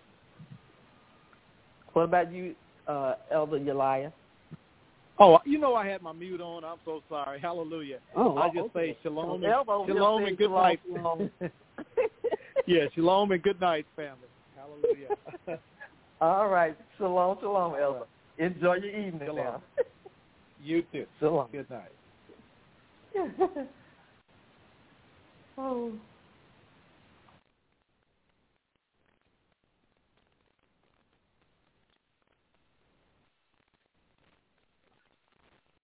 What about you, Elder Yaliah? Oh, you know I had my mute on. I'm so sorry. Hallelujah. Oh, I just okay. say shalom, Shalom and good night. Shalom. Yeah, shalom and good night, family. Hallelujah. All right. Shalom, shalom, All Elder. right. Enjoy your evening Shalom. now. You too. Shalom. Good night. Oh.